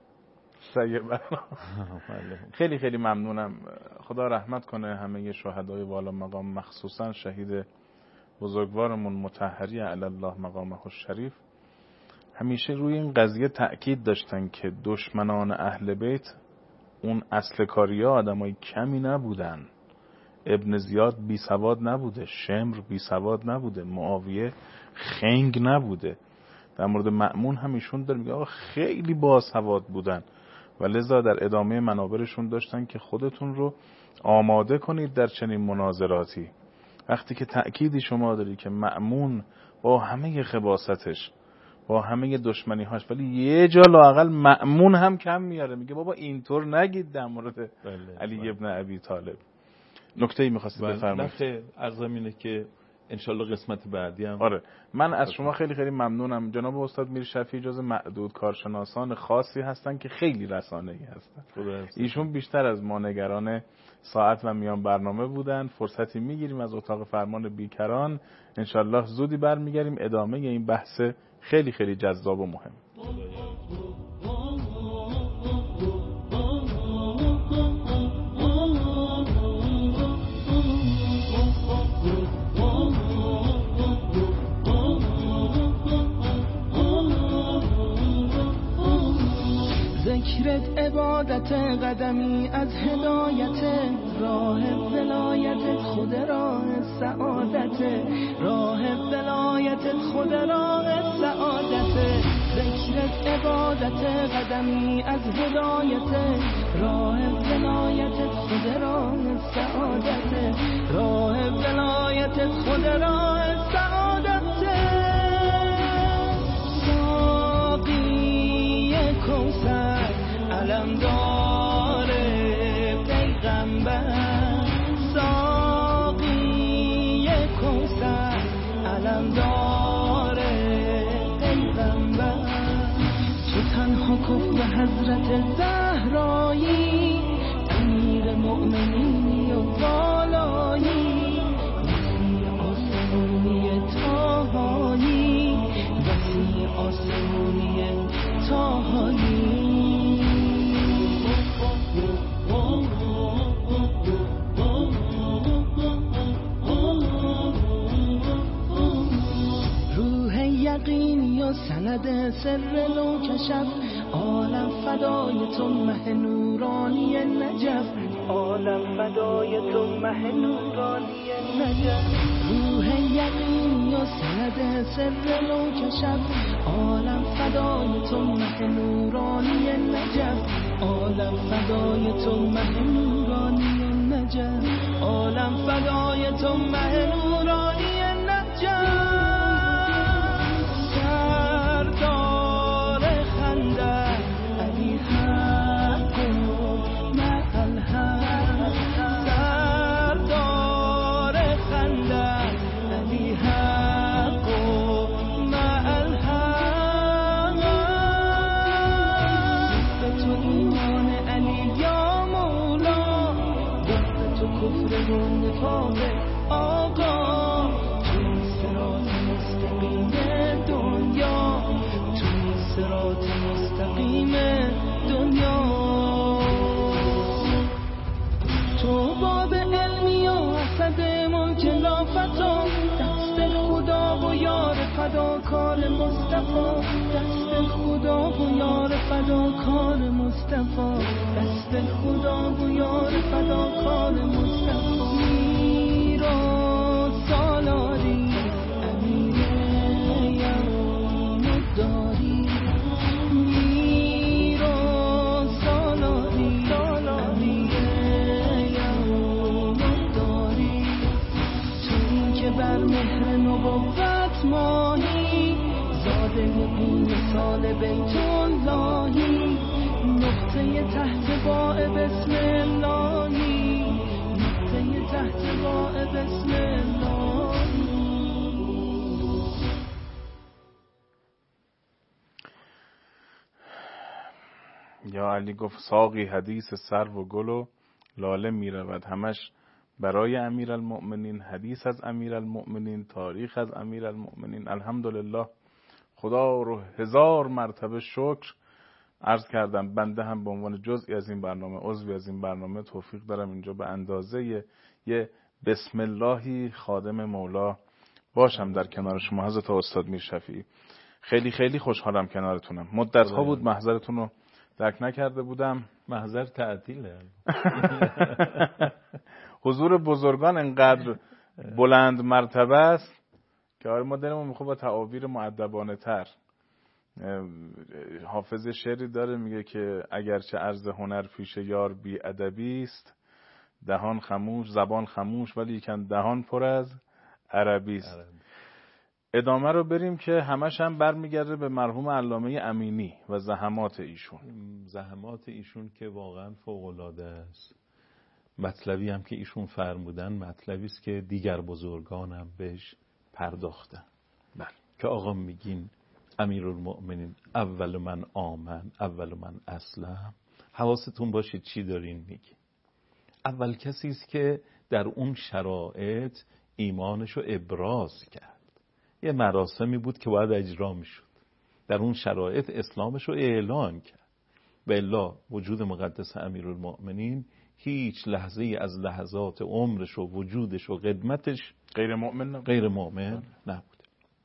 خیلی خیلی ممنونم. خدا رحمت کنه همه شهدای والا مقام، مخصوصا شهید بزرگوارمون مطهری علی الله مقامه الشریف. همیشه روی این قضیه تأکید داشتن که دشمنان اهل بیت اون اصل کاریا آدمای کمی نبودن. ابن زیاد بی سواد نبوده، شمر بی سواد نبوده، معاویه خنگ نبوده. در مورد مأمون هم ایشون داره میگه آقا خیلی باسواد بودن و لذا در ادامه منابرشون داشتن که خودتون رو آماده کنید در چنین مناظراتی. وقتی که تأکیدی شما داری که مأمون با همه خباستش، با همه دشمنی‌هاش، ولی یه جا لااقل مأمون هم کم میاره، میگه بابا اینطور نگید در مورد علی ابن ابی طالب. نکته‌ای می‌خواستید بفرمایید؟ عرضم اینه که انشالله قسمت بعدی هم. آره من از شما خیلی خیلی ممنونم. جناب استاد میر شفیعی جز معدود کارشناسان خاصی هستن که خیلی رسانه‌ای هستن. ایشون بیشتر از ما نگران ساعت و میان برنامه بودن. فرصتی میگیریم از اتاق فرمان بیکران، انشالله زودی برمیگردیم ادامه این بحث خیلی خیلی جذاب و مهم. ذکرت عبادت، قدمی از هدایت، راه ولایت خود راه سعادت، راه ولایت خود راه سعادت. ذکرت عبادت، قدمی از هدایت، راه ولایت خود راه سعادت، راه ولایت خود راه سعادت. کوثر علمدار پیغمبر، ساقی کوثر علمدار پیغمبر. تو تنها کف حضرت زهرایی، امیر مؤمنینی و والایی، وسیع آسمانی تاهایی، وسیع آسمانی تاهایی. روح یقینی و سند سر لو کشف، عالم فدای تو مه نورانی نجف، عالم فدای تو مه نورانی نجف. روح یقینی و سند سر لو کشف، عالم فدای تو مه نورانی نجف، عالم فدای تو مه نورانی نجف، عالم فدای تو مه نورانی نجف. سردار خنده علی حق مع الحق، سردار خنده علی حق مع الحق. به تو ایمان علی یا مولا، به تو کفر و نفاق آقا، تو سرات صراط مستقیم دنیا. تو باب علمی و حسد ملک لافتا، دست خدا و یار فداکار مصطفی، دست خدا و یار فداکار مصطفی، دست خدا و یار فداکار مصطفی. میرا سالاری امیر یمین داری، میرا سالاری بر مهر نبوت ماهی، زاده این سال بیت اللهی، نقطه تحت باء بسم اللهی، نقطه تحت باء بسم اللهی. یا علی گفت ساقی حدیث سرو و گل و لاله می رود، همش برای امیرالمؤمنین، حدیث از امیرالمؤمنین، تاریخ از امیرالمؤمنین. الحمدلله، خدا رو 1000 مرتبه شکر. عرض کردم بنده هم به عنوان جزئی از این برنامه، عضوی از این برنامه، توفیق دارم اینجا به اندازه یه بسم اللهی خادم مولا باشم در کنار شما حضرت استاد میر شفیعی. خیلی خیلی خوشحالم کنارتونم. مدت‌ها بود محضرتون رو درک نکرده بودم. محضر تعطیله. حضور بزرگان انقدر بلند مرتبه است که آره ما دلمون میخواد با تعابیر مؤدبانه تر. حافظ شعری داره میگه که اگرچه عرض هنر پیش یار بی ادبی است، دهان خموش، زبان خموش ولی یکن دهان پر از عربی است. ادامه رو بریم که همش هم برمیگرده به مرحوم علامه امینی و زحمات ایشون. زحمات ایشون که واقعا فوق العاده است. مطلبی هم که ایشون فرمودن مطلبی است که دیگر بزرگان هم بهش پرداختن. بله. که آقا میگین امیرالمؤمنین اول من آمن، اول من اسلم. حواستون باشه چی دارین میگی. اول کسی است که در اون شرایط ایمانشو ابراز کرد. یه مراسمی بود که باید اجرا میشد. در اون شرایط اسلامشو اعلان کرد. و الا وجود مقدس امیرالمؤمنین هیچ لحظه ای از لحظات عمرش و وجودش و قدمتش غیر مؤمن نبود.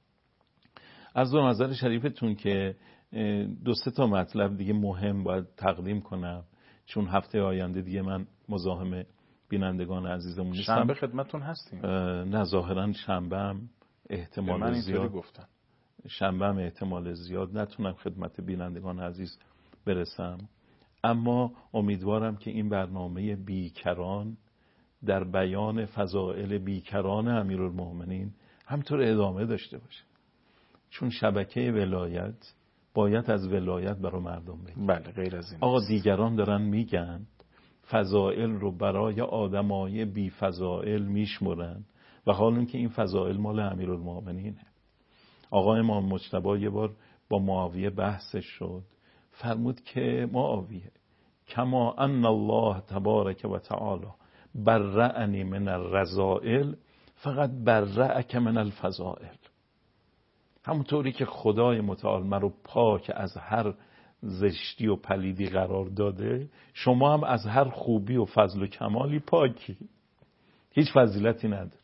از دو نظر شریفتون که 2-3 تا مطلب دیگه مهم باید تقدیم کنم، چون هفته آینده دیگه من مزاحم بینندگان عزیزمون نیستم. شنبه خدمتون هستیم؟ نه ظاهرا شنبه هم احتمال زیاد گفتن. شنبه هم احتمال زیاد نتونم خدمت بینندگان عزیز برسم، اما امیدوارم که این برنامه بیکران در بیان فضائل بیکران امیرالمؤمنین همطور ادامه داشته باشه، چون شبکه ولایت باید از ولایت برای مردم بگه. بله غیر از این. آقا دیگران دارن میگن فضائل رو برای آدمای بی فضائل میشمرن و حالا که این فضائل مال امیرالمؤمنینه. آقا امام مجتبی یه بار با معاویه بحثش شد، فرمود که معاویه کما ان الله تبارک و تعالی برعنی من الرذائل فقط برعک من الفضائل. همونطوری که خدای متعال من رو پاک از هر زشتی و پلیدی قرار داده، شما هم از هر خوبی و فضل و کمالی پاکی، هیچ فضیلتی نداری.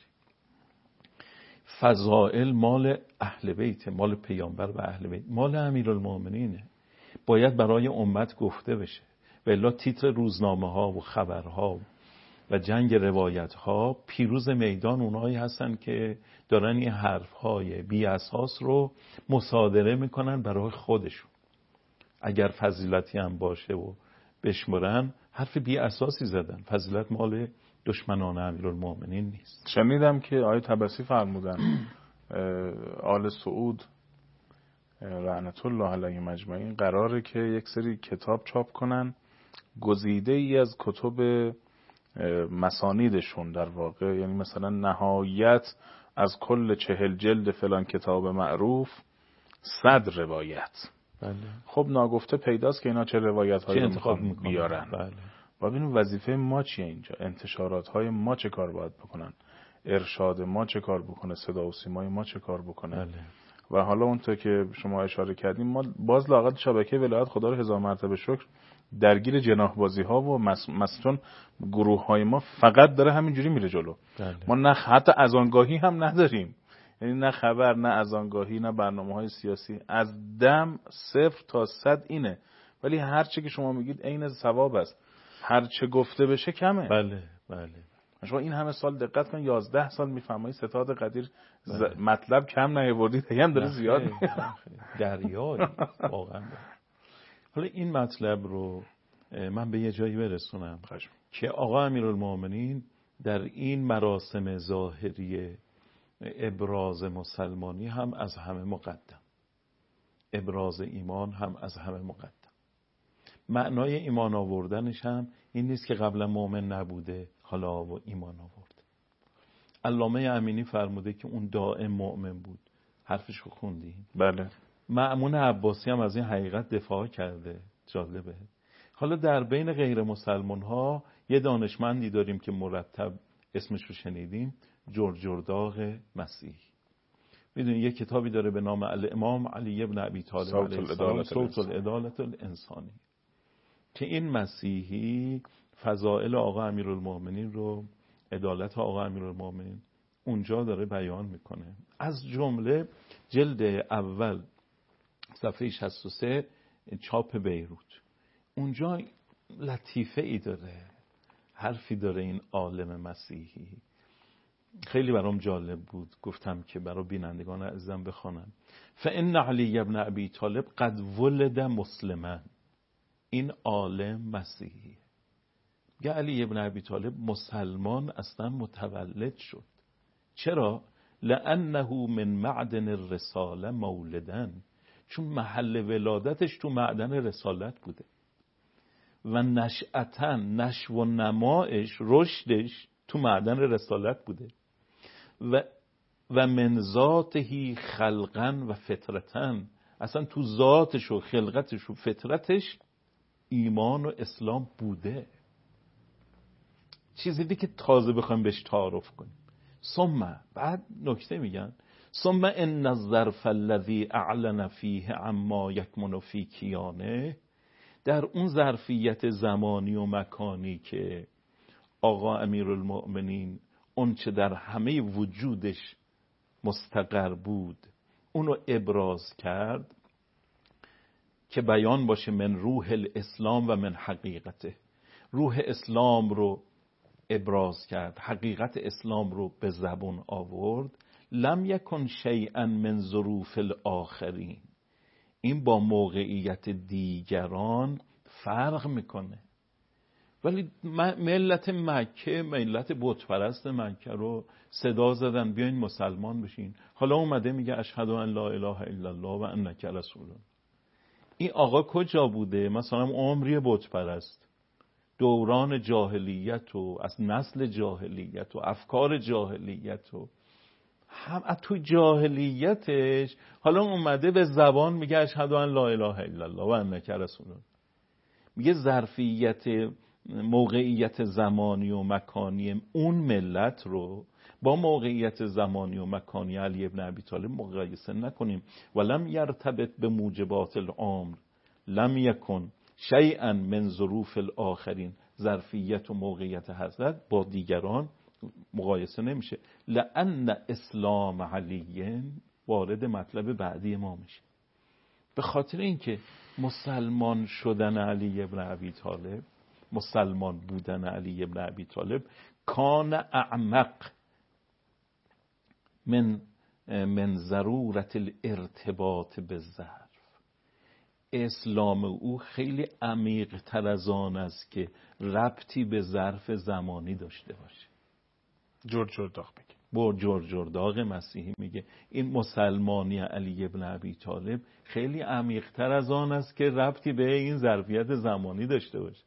فضائل مال اهل بیت، مال پیامبر و اهل بیت، مال امیرالمؤمنینه، باید برای امت گفته بشه. و الا تیتر روزنامه ها و خبرها و جنگ روایت ها پیروز میدان اونایی هستن که دارن این حرف های بی اساس رو مصادره میکنن برای خودشون. اگر فضیلتی هم باشه و بشمرن، حرف بی اساسی زدن. فضیلت مال دشمنان امیرالمؤمنین نیست. شنیدم که آیه طبسی فرمودن آل سعود لعنت الله علیهم اجمعین قراره که یک سری کتاب چاپ کنن، گزیده ای از کتب مسانیدشون در واقع، یعنی مثلا نهایت از کل 40 جلد فلان کتاب معروف 100 روایت. بله. خب ناگفته پیداست که اینا چه روایت هایی انتخاب میخوان بیارن. بله. و ببینیم وظیفه ما چیه اینجا، انتشارات های ما چه کار باید بکنن، ارشاد ما چه کار بکنه، صدا و سیمای ما چه کار بکنه. بله. و حالا اونطور که شما اشاره کردیم ما باز لااقل شبکه ولایت خدا رو هزار مرتبه شکر درگیر جناح‌بازی ها و مثلا گروه های ما فقط داره همینجوری میره جلو. ما نه حتی از آنگاهی هم نداریم، یعنی نه خبر، نه از آنگاهی، نه برنامه‌های سیاسی. از دم 0 تا 100 اینه، ولی هر چه که شما میگید عین ثواب است، هر چه گفته بشه کمه. بله. شما این همه سال دقت کن، 11 سال میفهمید ستاد قدیر مطلب کم نیاوردید، هم داره زیاد دریایی واقعا. حالا این مطلب رو من به یه جایی برسونم که آقا امیرالمومنین در این مراسم ظاهری ابراز مسلمانی هم از همه مقدم، ابراز ایمان هم از همه مقدم. معنای ایمان آوردنش هم این نیست که قبلا مؤمن نبوده حالا و ایمان آورد. علامه امینی فرموده که اون دائم مؤمن بود، حرفشو خوندیم. بله. مأمون عباسی هم از این حقیقت دفاع کرده. جالبه. حالا در بین غیر مسلمان ها یه دانشمندی داریم که مرتب اسمش رو شنیدیم، جرجرداغ مسیحی. میدونی یه کتابی داره به نام الامام علی ابن ابی طالب علیه السلام، صوت العدالت الانسانی، که این مسیحی فضائل آقا امیرالمومنین رو، عدالت آقا امیرالمومنین اونجا داره بیان میکنه. از جمله جلد اول صفحه 63 چاپ بیروت، اونجا لطیفه ای داره، حرفی داره این عالم مسیحی، خیلی برام جالب بود، گفتم که برای بینندگان عزیزم بخوانم. فإن علی ابن ابی طالب قد ولد مسلما، این عالم مسیحی یا علی ابن ابی طالب مسلمان اصلا متولد شد. چرا؟ لأنه من معدن الرساله مولدن، چون محل ولادتش تو معدن رسالت بوده و نشأتاً، نشو و نمایش، رشدش تو معدن رسالت بوده و من ذاته خلقاً و فطرتاً، اصلا تو ذاتش و خلقتش و فطرتش ایمان و اسلام بوده. چیزی دیگه که تازه بخوایم بهش تعارف کنیم. ثم بعد نکته میگن ثم ان الظرف الذي اعلن فیه عما یکمن فی کیانه، در اون ظرفیت زمانی و مکانی که آقا امیرالمؤمنین اون چه در همه وجودش مستقر بود اونو ابراز کرد که بیان باشه من روح الاسلام و من حقیقته، روح اسلام رو ابراز کرد، حقیقت اسلام رو به زبون آورد. لم یکن شیئا من ظروف الاخرین، این با موقعیت دیگران فرق میکنه. ولی ملت مکه، ملت بت پرست مکه رو صدا زدن بیاین مسلمان بشین، حالا اومده میگه اشهد ان لا اله الا الله و انک رسول الله. این آقا کجا بوده؟ مثلا عمری بت پرست، دوران جاهلیت و از نسل جاهلیت و افکار جاهلیت و هم تو جاهلیتش حالا اومده به زبان میگه اشهد ان لا اله الا الله و انک رسول الله. میگه ظرفیت موقعیت زمانی و مکانی اون ملت رو با موقعیت زمانی و مکانی علی ابن ابی طالب مقایسه نکنیم. ولم یرتبط به موجبات الامر لم یکن شیئا من ظروف الاخرین، ظرفیت و موقعیت حضرت با دیگران مقایسه نمیشه. لأن اسلام علی وارد مطلب بعدی ما میشه، به خاطر اینکه مسلمان شدن علی ابن ابی طالب، مسلمان بودن علی ابن ابی طالب کان اعمق من ضرورت الارتباط بالظرف. اسلام او خیلی عمیق تر از آن است که ربطی به ظرف زمانی داشته باشه. جرجرداغ مسیحی میگه این مسلمانی علی ابن ابی طالب خیلی عمیق تر از آن است که ربطی به این ظرفیت زمانی داشته باشه.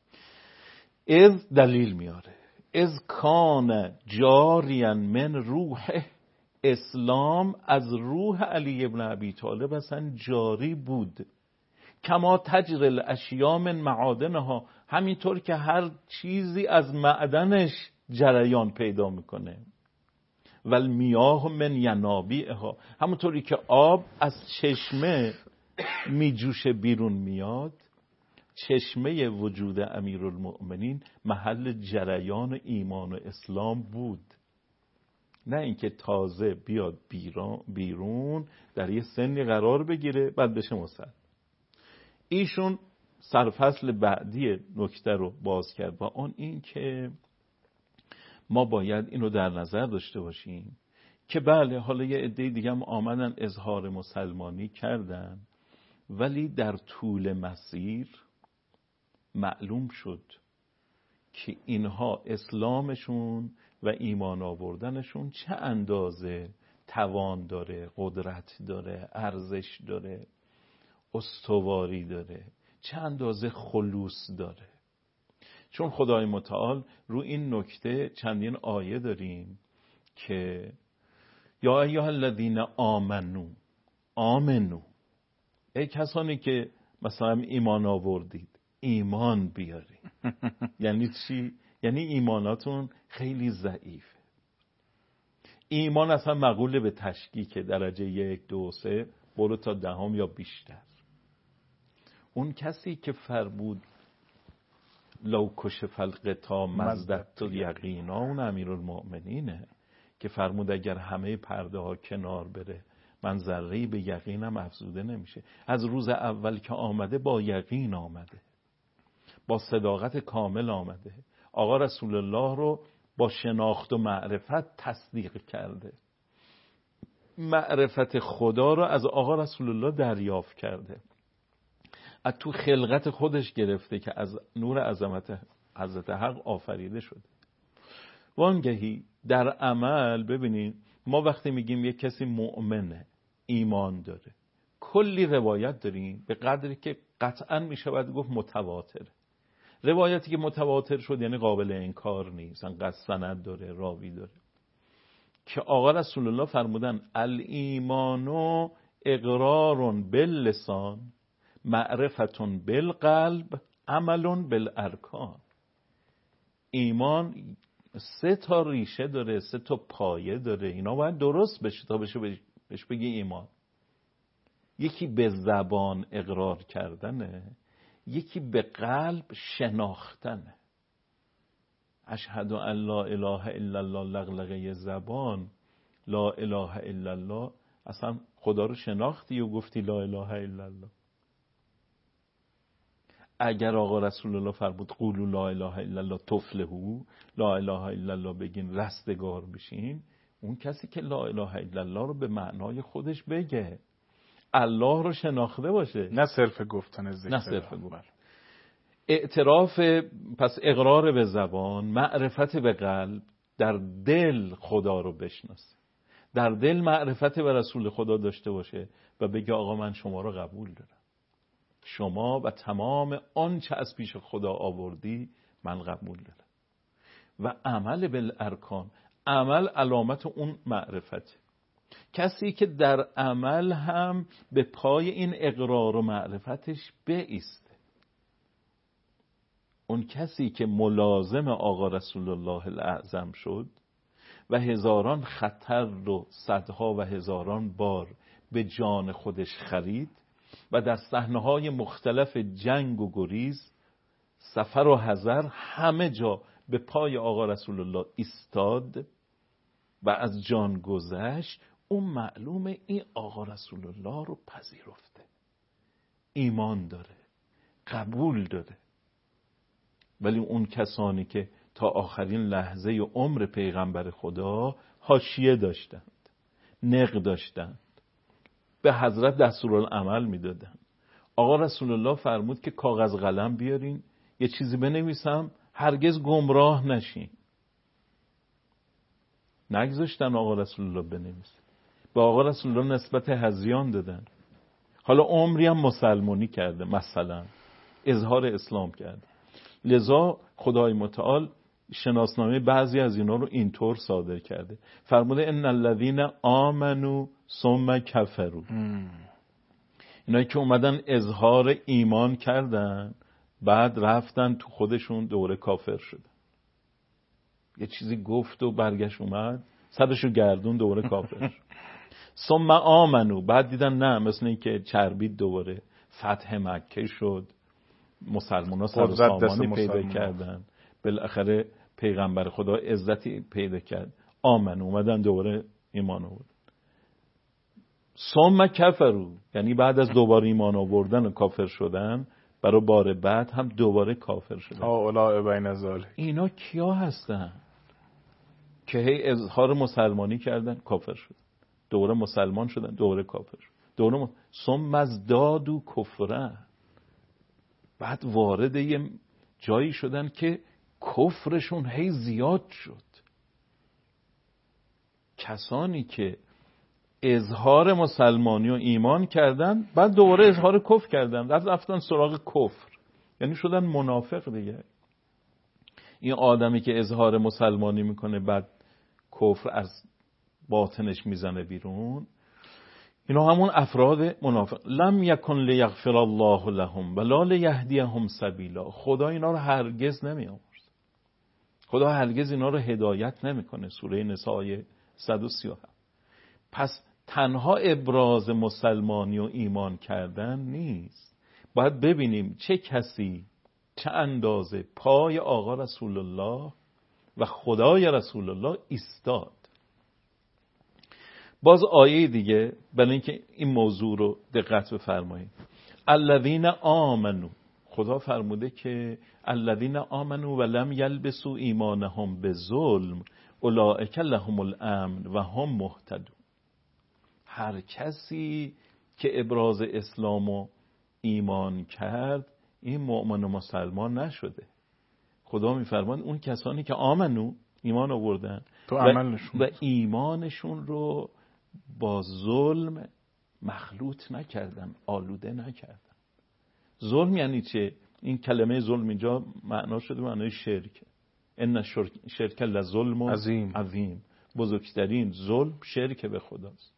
از دلیل میاره، از کان جاریا من روح اسلام، از روح علی ابن ابی طالب اصلا جاری بود. کما تجری الاشیاء من معادنها، همینطور که هر چیزی از معدنش جریان پیدا میکنه. والمیاه من ینابیعها، همونطوری که آب از چشمه میجوشه بیرون میاد، چشمه وجود امیرالمؤمنین محل جریان ایمان و اسلام بود، نه اینکه تازه بیاد بیرون در یه سنی قرار بگیره بعد بشه مسلمان. ایشون سرفصل بعدی نکته رو باز کرد و آن این که ما باید اینو در نظر داشته باشیم که بله حالا یه عده دیگه هم آمدن اظهار مسلمانی کردن، ولی در طول مسیر معلوم شد که اینها اسلامشون و ایمان آوردنشون چه اندازه توان داره، قدرت داره، ارزش داره، استواری داره، چه اندازه خلوص داره. چون خدای متعال رو این نکته چندین آیه داریم که یا ایها الذین آمنو، ای کسانی که مثلا ایمان آوردید ایمان بیارید. یعنی چی؟ یعنی ایماناتون خیلی ضعیفه. ایمان اصلا مقوله به تشکیک درجه 1 2 3 برو تا 10 یا بیشتر. اون کسی که فرمود لو کشف الغطا مزدت یقینا، اون امیرالمؤمنینه که فرمود اگر همه پرده ها کنار بره من ذره‌ای به یقینم افزوده نمیشه. از روز اول که آمده با یقین آمده، با صداقت کامل آمده، آقا رسول الله رو با شناخت و معرفت تصدیق کرده، معرفت خدا رو از آقا رسول الله دریافت کرده، از تو خلقت خودش گرفته که از نور عظمت حضرت حق آفریده شده. وانگهی در عمل ببینید ما وقتی میگیم یک کسی مؤمنه، ایمان داره، کلی روایت داریم به قدری که قطعا میشه باید گفت متواتره. روایتی که متواتر شد یعنی قابل انکار نیست، انقدر سند داره، راوی داره، که آقا رسول الله فرمودن الایمان اقرار باللسان معرفتون بالقلب عملون بالارکان. ایمان 3 ریشه داره، 3 پایه داره، اینا باید درست بشه تا بشه بهش بگی ایمان. یکی به زبان اقرار کردنه، یکی به قلب شناختنه. اشهد ان لا اله الا الله لغلغه زبان، لا اله الا الله، اصلا خدا رو شناختی و گفتی لا اله الا الله. اگر آقا رسول الله فرمود قولوا لا اله الا الله تفلحوا، لا اله الا الله بگین رستگار بشین، اون کسی که لا اله الا الله رو به معنای خودش بگه، الله رو شناخته باشه، نه صرف گفتن ذکر، نه صرف گفتن. اعتراف، پس اقرار به زبان، معرفت به قلب، در دل خدا رو بشناسه، در دل معرفت به رسول خدا داشته باشه و بگه آقا من شما رو قبول دارم، شما و تمام آنچه از پیش خدا آوردی من قبول دارم. و عمل بالارکان، عمل علامت اون معرفت. کسی که در عمل هم به پای این اقرار و معرفتش بایسته، اون کسی که ملازم آقا رسول الله الاعظم شد و هزاران خطر رو صدها و هزاران بار به جان خودش خرید و در صحنه‌های مختلف جنگ و گریز، سفر و حضر، همه جا به پای آقا رسول الله ایستاد و از جان گذشت، اون معلومه این آقا رسول الله رو پذیرفته، ایمان داره، قبول داره. ولی اون کسانی که تا آخرین لحظه عمر پیغمبر خدا حاشیه داشتند، نق داشتند، به حضرت دستورالعمل میدادن. آقا رسول الله فرمود که کاغذ قلم بیارین یه چیزی بنویسم هرگز گمراه نشین. نگذاشتن آقا رسول الله بنویسه، به آقا رسول الله نسبت هذیان دادن. حالا عمری هم مسلمانی کرده، مثلا اظهار اسلام کرده. لذا خدای متعال شناسنامه بعضی از اینا رو اینطور صادر کرده، فرموده ان الذین آمنوا ثم کفروا، اینایی که اومدن اظهار ایمان کردن بعد رفتن تو خودشون دوره کافر شدن. یه چیزی گفت و برگشت اومد سرشو گردون دوباره کافر. ثم آمنو، بعد دیدن نه، مثل این که چربید، دوباره فتح مکه شد، مسلمان ها سر و سامانی پیدا کردن، بالاخره پیغمبر خدا عزتی پیدا کرد، آمن اومدن دوباره ایمان آوردن. ثم کفرو، یعنی بعد از دوباره ایمان آوردن و کافر شدن، برای بار بعد هم دوباره کافر شدن. اولئک بین ذلک، اینا کیا هستن که هی اظهار مسلمانی کردن کافر شدن، دوباره مسلمان شدن دوباره کافر شدن، دوباره ثم ازدادوا کفرا، بعد وارد یه جایی شدن که کفرشون هی زیاد شد. کسانی که اظهار مسلمانی و ایمان کردن بعد دوباره اظهار کفر کردن، بعد رفتن سراغ کفر، یعنی شدن منافق دیگه. این آدمی که اظهار مسلمانی میکنه بعد کفر از باطنش میزنه بیرون، اینا همون افراد منافق. لم یکن لیغفر الله لهم ولا لیهدیهم سبیلا، خدا اینا رو هرگز نمیآورد، خدا هرگز اینا رو هدایت نمیکنه. سوره نساء 137. پس تنها ابراز مسلمانی و ایمان کردن نیست، باید ببینیم چه کسی چه اندازه پای آقا رسول الله و خدای رسول الله ایستاد. باز آیه دیگه برای اینکه این موضوع رو دقت بفرمایید، الذین آمنو، خدا فرموده که الذین آمنو و لم یلبسوا ایمانهم بظلم اولئک لهم الامن و هم مهتدون. هر کسی که ابراز اسلام و ایمان کرد این مؤمن و مسلمان نشده. خدا میفرماید اون کسانی که آمنو، ایمان آوردن و ایمانشون رو با ظلم مخلوط نکردن، آلوده نکردن. ظلم یعنی چه؟ این کلمه ظلم اینجا معنا شده معنای شرک. ان شرک لظلم عظیم، بزرگترین ظلم شرک به خداست.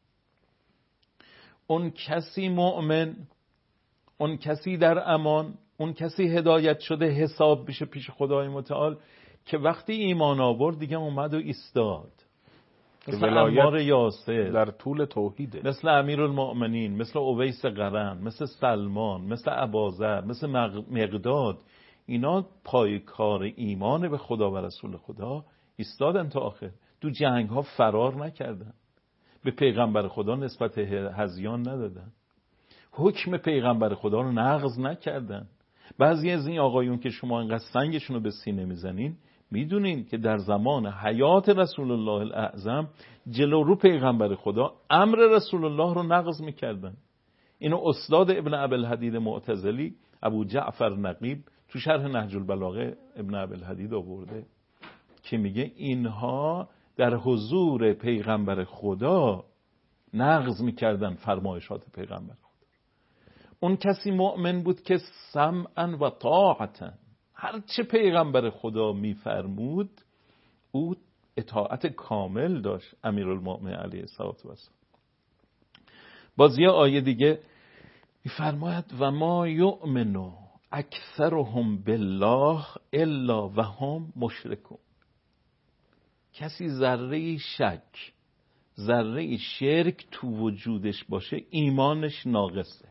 اون کسی مؤمن، اون کسی در امان، اون کسی هدایت شده حساب بشه پیش خدای متعال که وقتی ایمان آورد دیگه اومد و ایستاد. مثل عمار یاسر در طول توحیده، مثل امیرالمؤمنین، مثل اویس قرن، مثل سلمان، مثل اباذر، مثل مقداد. اینا پای کار ایمان به خدا و رسول خدا ایستادن تا آخر. تو جنگ ها فرار نکردن، به پیغمبر خدا نسبت هذیان ندادن، حکم پیغمبر خدا رو نقض نکردن. بعضی از این آقایون که شما انقدر سنگشون رو به سینه میزنین میدونین که در زمان حیات رسول الله الاعظم جلو رو پیغمبر خدا امر رسول الله رو نقض میکردن. اینو استاد ابن ابوالحدید معتزلی ابو جعفر نقیب تو شرح نهج البلاغه ابن ابوالحدید آورده که میگه اینها در حضور پیغمبر خدا نقض میکردن فرمایشات پیغمبر خدا. اون کسی مؤمن بود که سمعا و طاعتا، هر چه پیغمبر خدا میفرمود او اطاعت کامل داشت. امیرالمؤمنین علیه الصلوة و السلام. باز یه آیه دیگه میفرماید و ما یؤمن اکثرهم بالله الا وهم مشرکون. کسی ذره شک، ذره شرک تو وجودش باشه ایمانش ناقصه.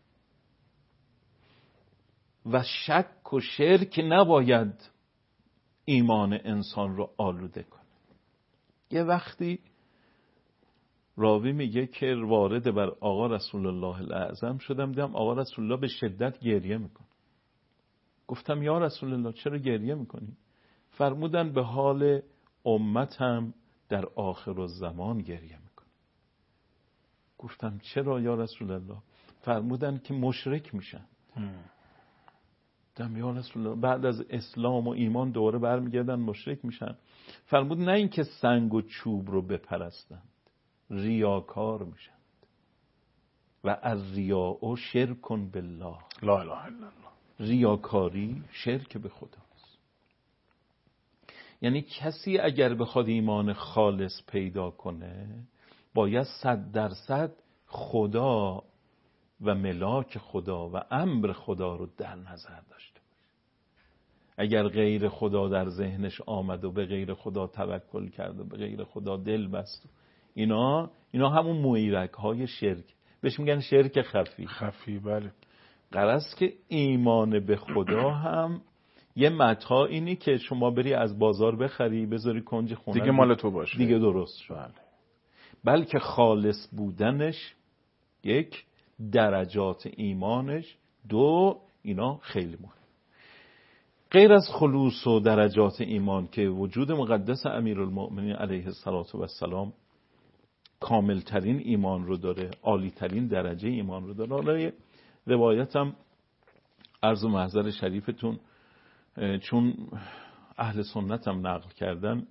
و شک و شرک نباید ایمان انسان رو آلوده کنه. یه وقتی راوی میگه که وارد بر آقا رسول الله الاعظم شدم، دیدم آقا رسول الله به شدت گریه میکنه. گفتم یا رسول الله چرا گریه میکنی؟ فرمودن به حال امتم در آخر الزمان گریه میکنه. گفتم چرا یا رسول الله؟ فرمودن که مشرک میشن. گفتم یا رسول الله بعد از اسلام و ایمان دوباره برمیگردن مشرک میشن؟ فرمود نه این که سنگ و چوب رو بپرستند، ریاکار میشند. و از ریاء شرک بالله، لا اله الا الله. ریاکاری شرک به خداست. یعنی کسی اگر بخواد ایمان خالص پیدا کنه باید 100% خدا و ملاک خدا و امر خدا رو در نظر داشته باشه. اگر غیر خدا در ذهنش آمد و به غیر خدا توکل کرد و به غیر خدا دل بست، اینا همون مویرک های شرک، بهش میگن شرک خفی. بله. غرض که ایمان به خدا هم یه متاع اینی که شما بری از بازار بخری بذاری کنج خونه دیگه مال تو باشه، دیگه درست شد. بله. بلکه خالص بودنش یک، درجات ایمانش دو، اینا خیلی مهم. غیر از خلوص و درجات ایمان که وجود مقدس امیرالمؤمنین علیه السلام کاملترین ایمان رو داره، عالیترین درجه ایمان رو داره. حالا روایتم عرض و محضر شریفتون، چون اهل سنت هم نقل کردن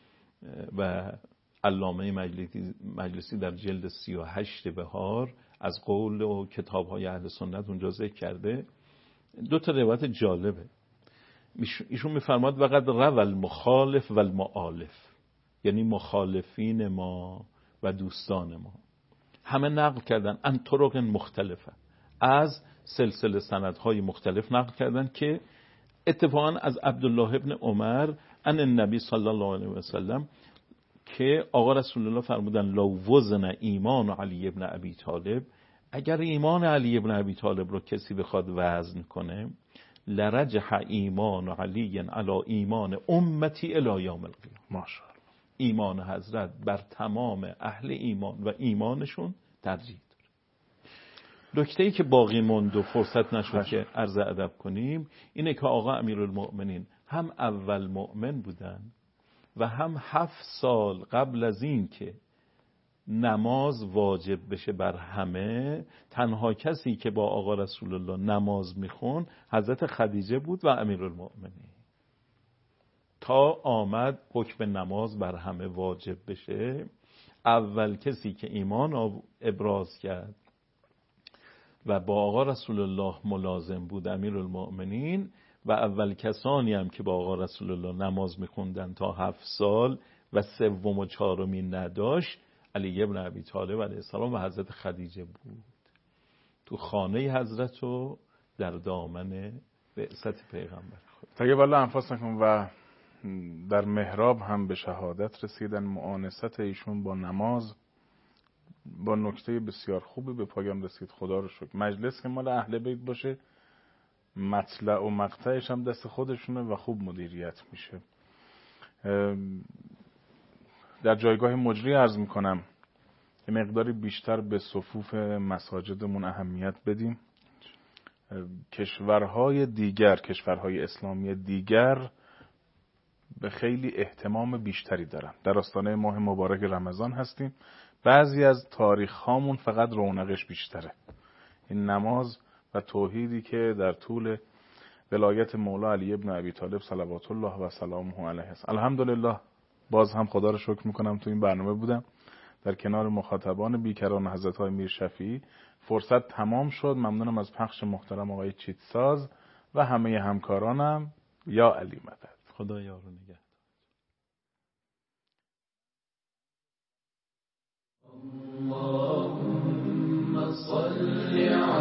و علامه مجلسی در جلد 38 بهار از قول و کتاب‌های اهل سنت اونجا ذکر کرده، دو تا روایت جالبه. ایشون میفرماد وقد روى المخالف و المؤالف، یعنی مخالفین ما و دوستان ما همه نقل کردن ان طرق مختلفه، از سلسله سندهای مختلف نقل کردن که اتفاقا از عبدالله ابن عمر ان النبی صلی الله علیه و سلم که آقا رسول الله فرمودن لو وزن ایمان علی ابن ابی طالب، اگر ایمان علی ابن ابی طالب رو کسی بخواد وزن کنه، لرجح ایمان علی علی ایمان امتی الی یوم القیامه. ماشاءالله. ایمان حضرت بر تمام اهل ایمان و ایمانشون ترجیح داره. نکته‌ای که باقی موند و فرصت نشد که عرض ادب کنیم اینه که آقا امیرالمؤمنین هم اول مؤمن بودن و هم 7 سال قبل از این که نماز واجب بشه بر همه، تنها کسی که با آقا رسول الله نماز میخون حضرت خدیجه بود و امیرالمؤمنین، تا آمد حکم نماز بر همه واجب بشه. اول کسی که ایمان ابراز کرد و با آقا رسول الله ملازم بود امیرالمؤمنین، و اول کسانی هم که با آقا رسول الله نماز میخوندن تا 7 سال و سوم و چهارمی نداشت، علی ابن ابی طالب علیه السلام و حضرت خدیجه بود، تو خانه حضرت و در دامن بعثت پیغمبر خود. تا یه والا انفاس نکن. و در محراب هم به شهادت رسیدن. مؤانست ایشون با نماز با نکته بسیار خوبی به پایان رسید، خدا رو شکر. مجلس که مال اهل بیت باشه، مطلع و مقطعش هم دست خودشونه و خوب مدیریت میشه. در جایگاه مجری عرض میکنم یه مقداری بیشتر به صفوف مساجدمون اهمیت بدیم. کشورهای دیگر، کشورهای اسلامی دیگر به خیلی اهتمام بیشتری دارن. در آستانه ماه مبارک رمضان هستیم، بعضی از تاریخ هامون فقط رونقش بیشتره. این نماز و توحیدی که در طول ولایت مولا علی ابن ابی طالب صلوات الله و سلامه علیه است. الحمدلله باز هم خدا رو شکر میکنم تو این برنامه بودم در کنار مخاطبان بیکران حضرت های میر شفیعی. فرصت تمام شد. ممنونم از پخش محترم آقای چیتساز و همه همکارانم. یا علی مدد. خدا یار و نگهدار. اللهم صل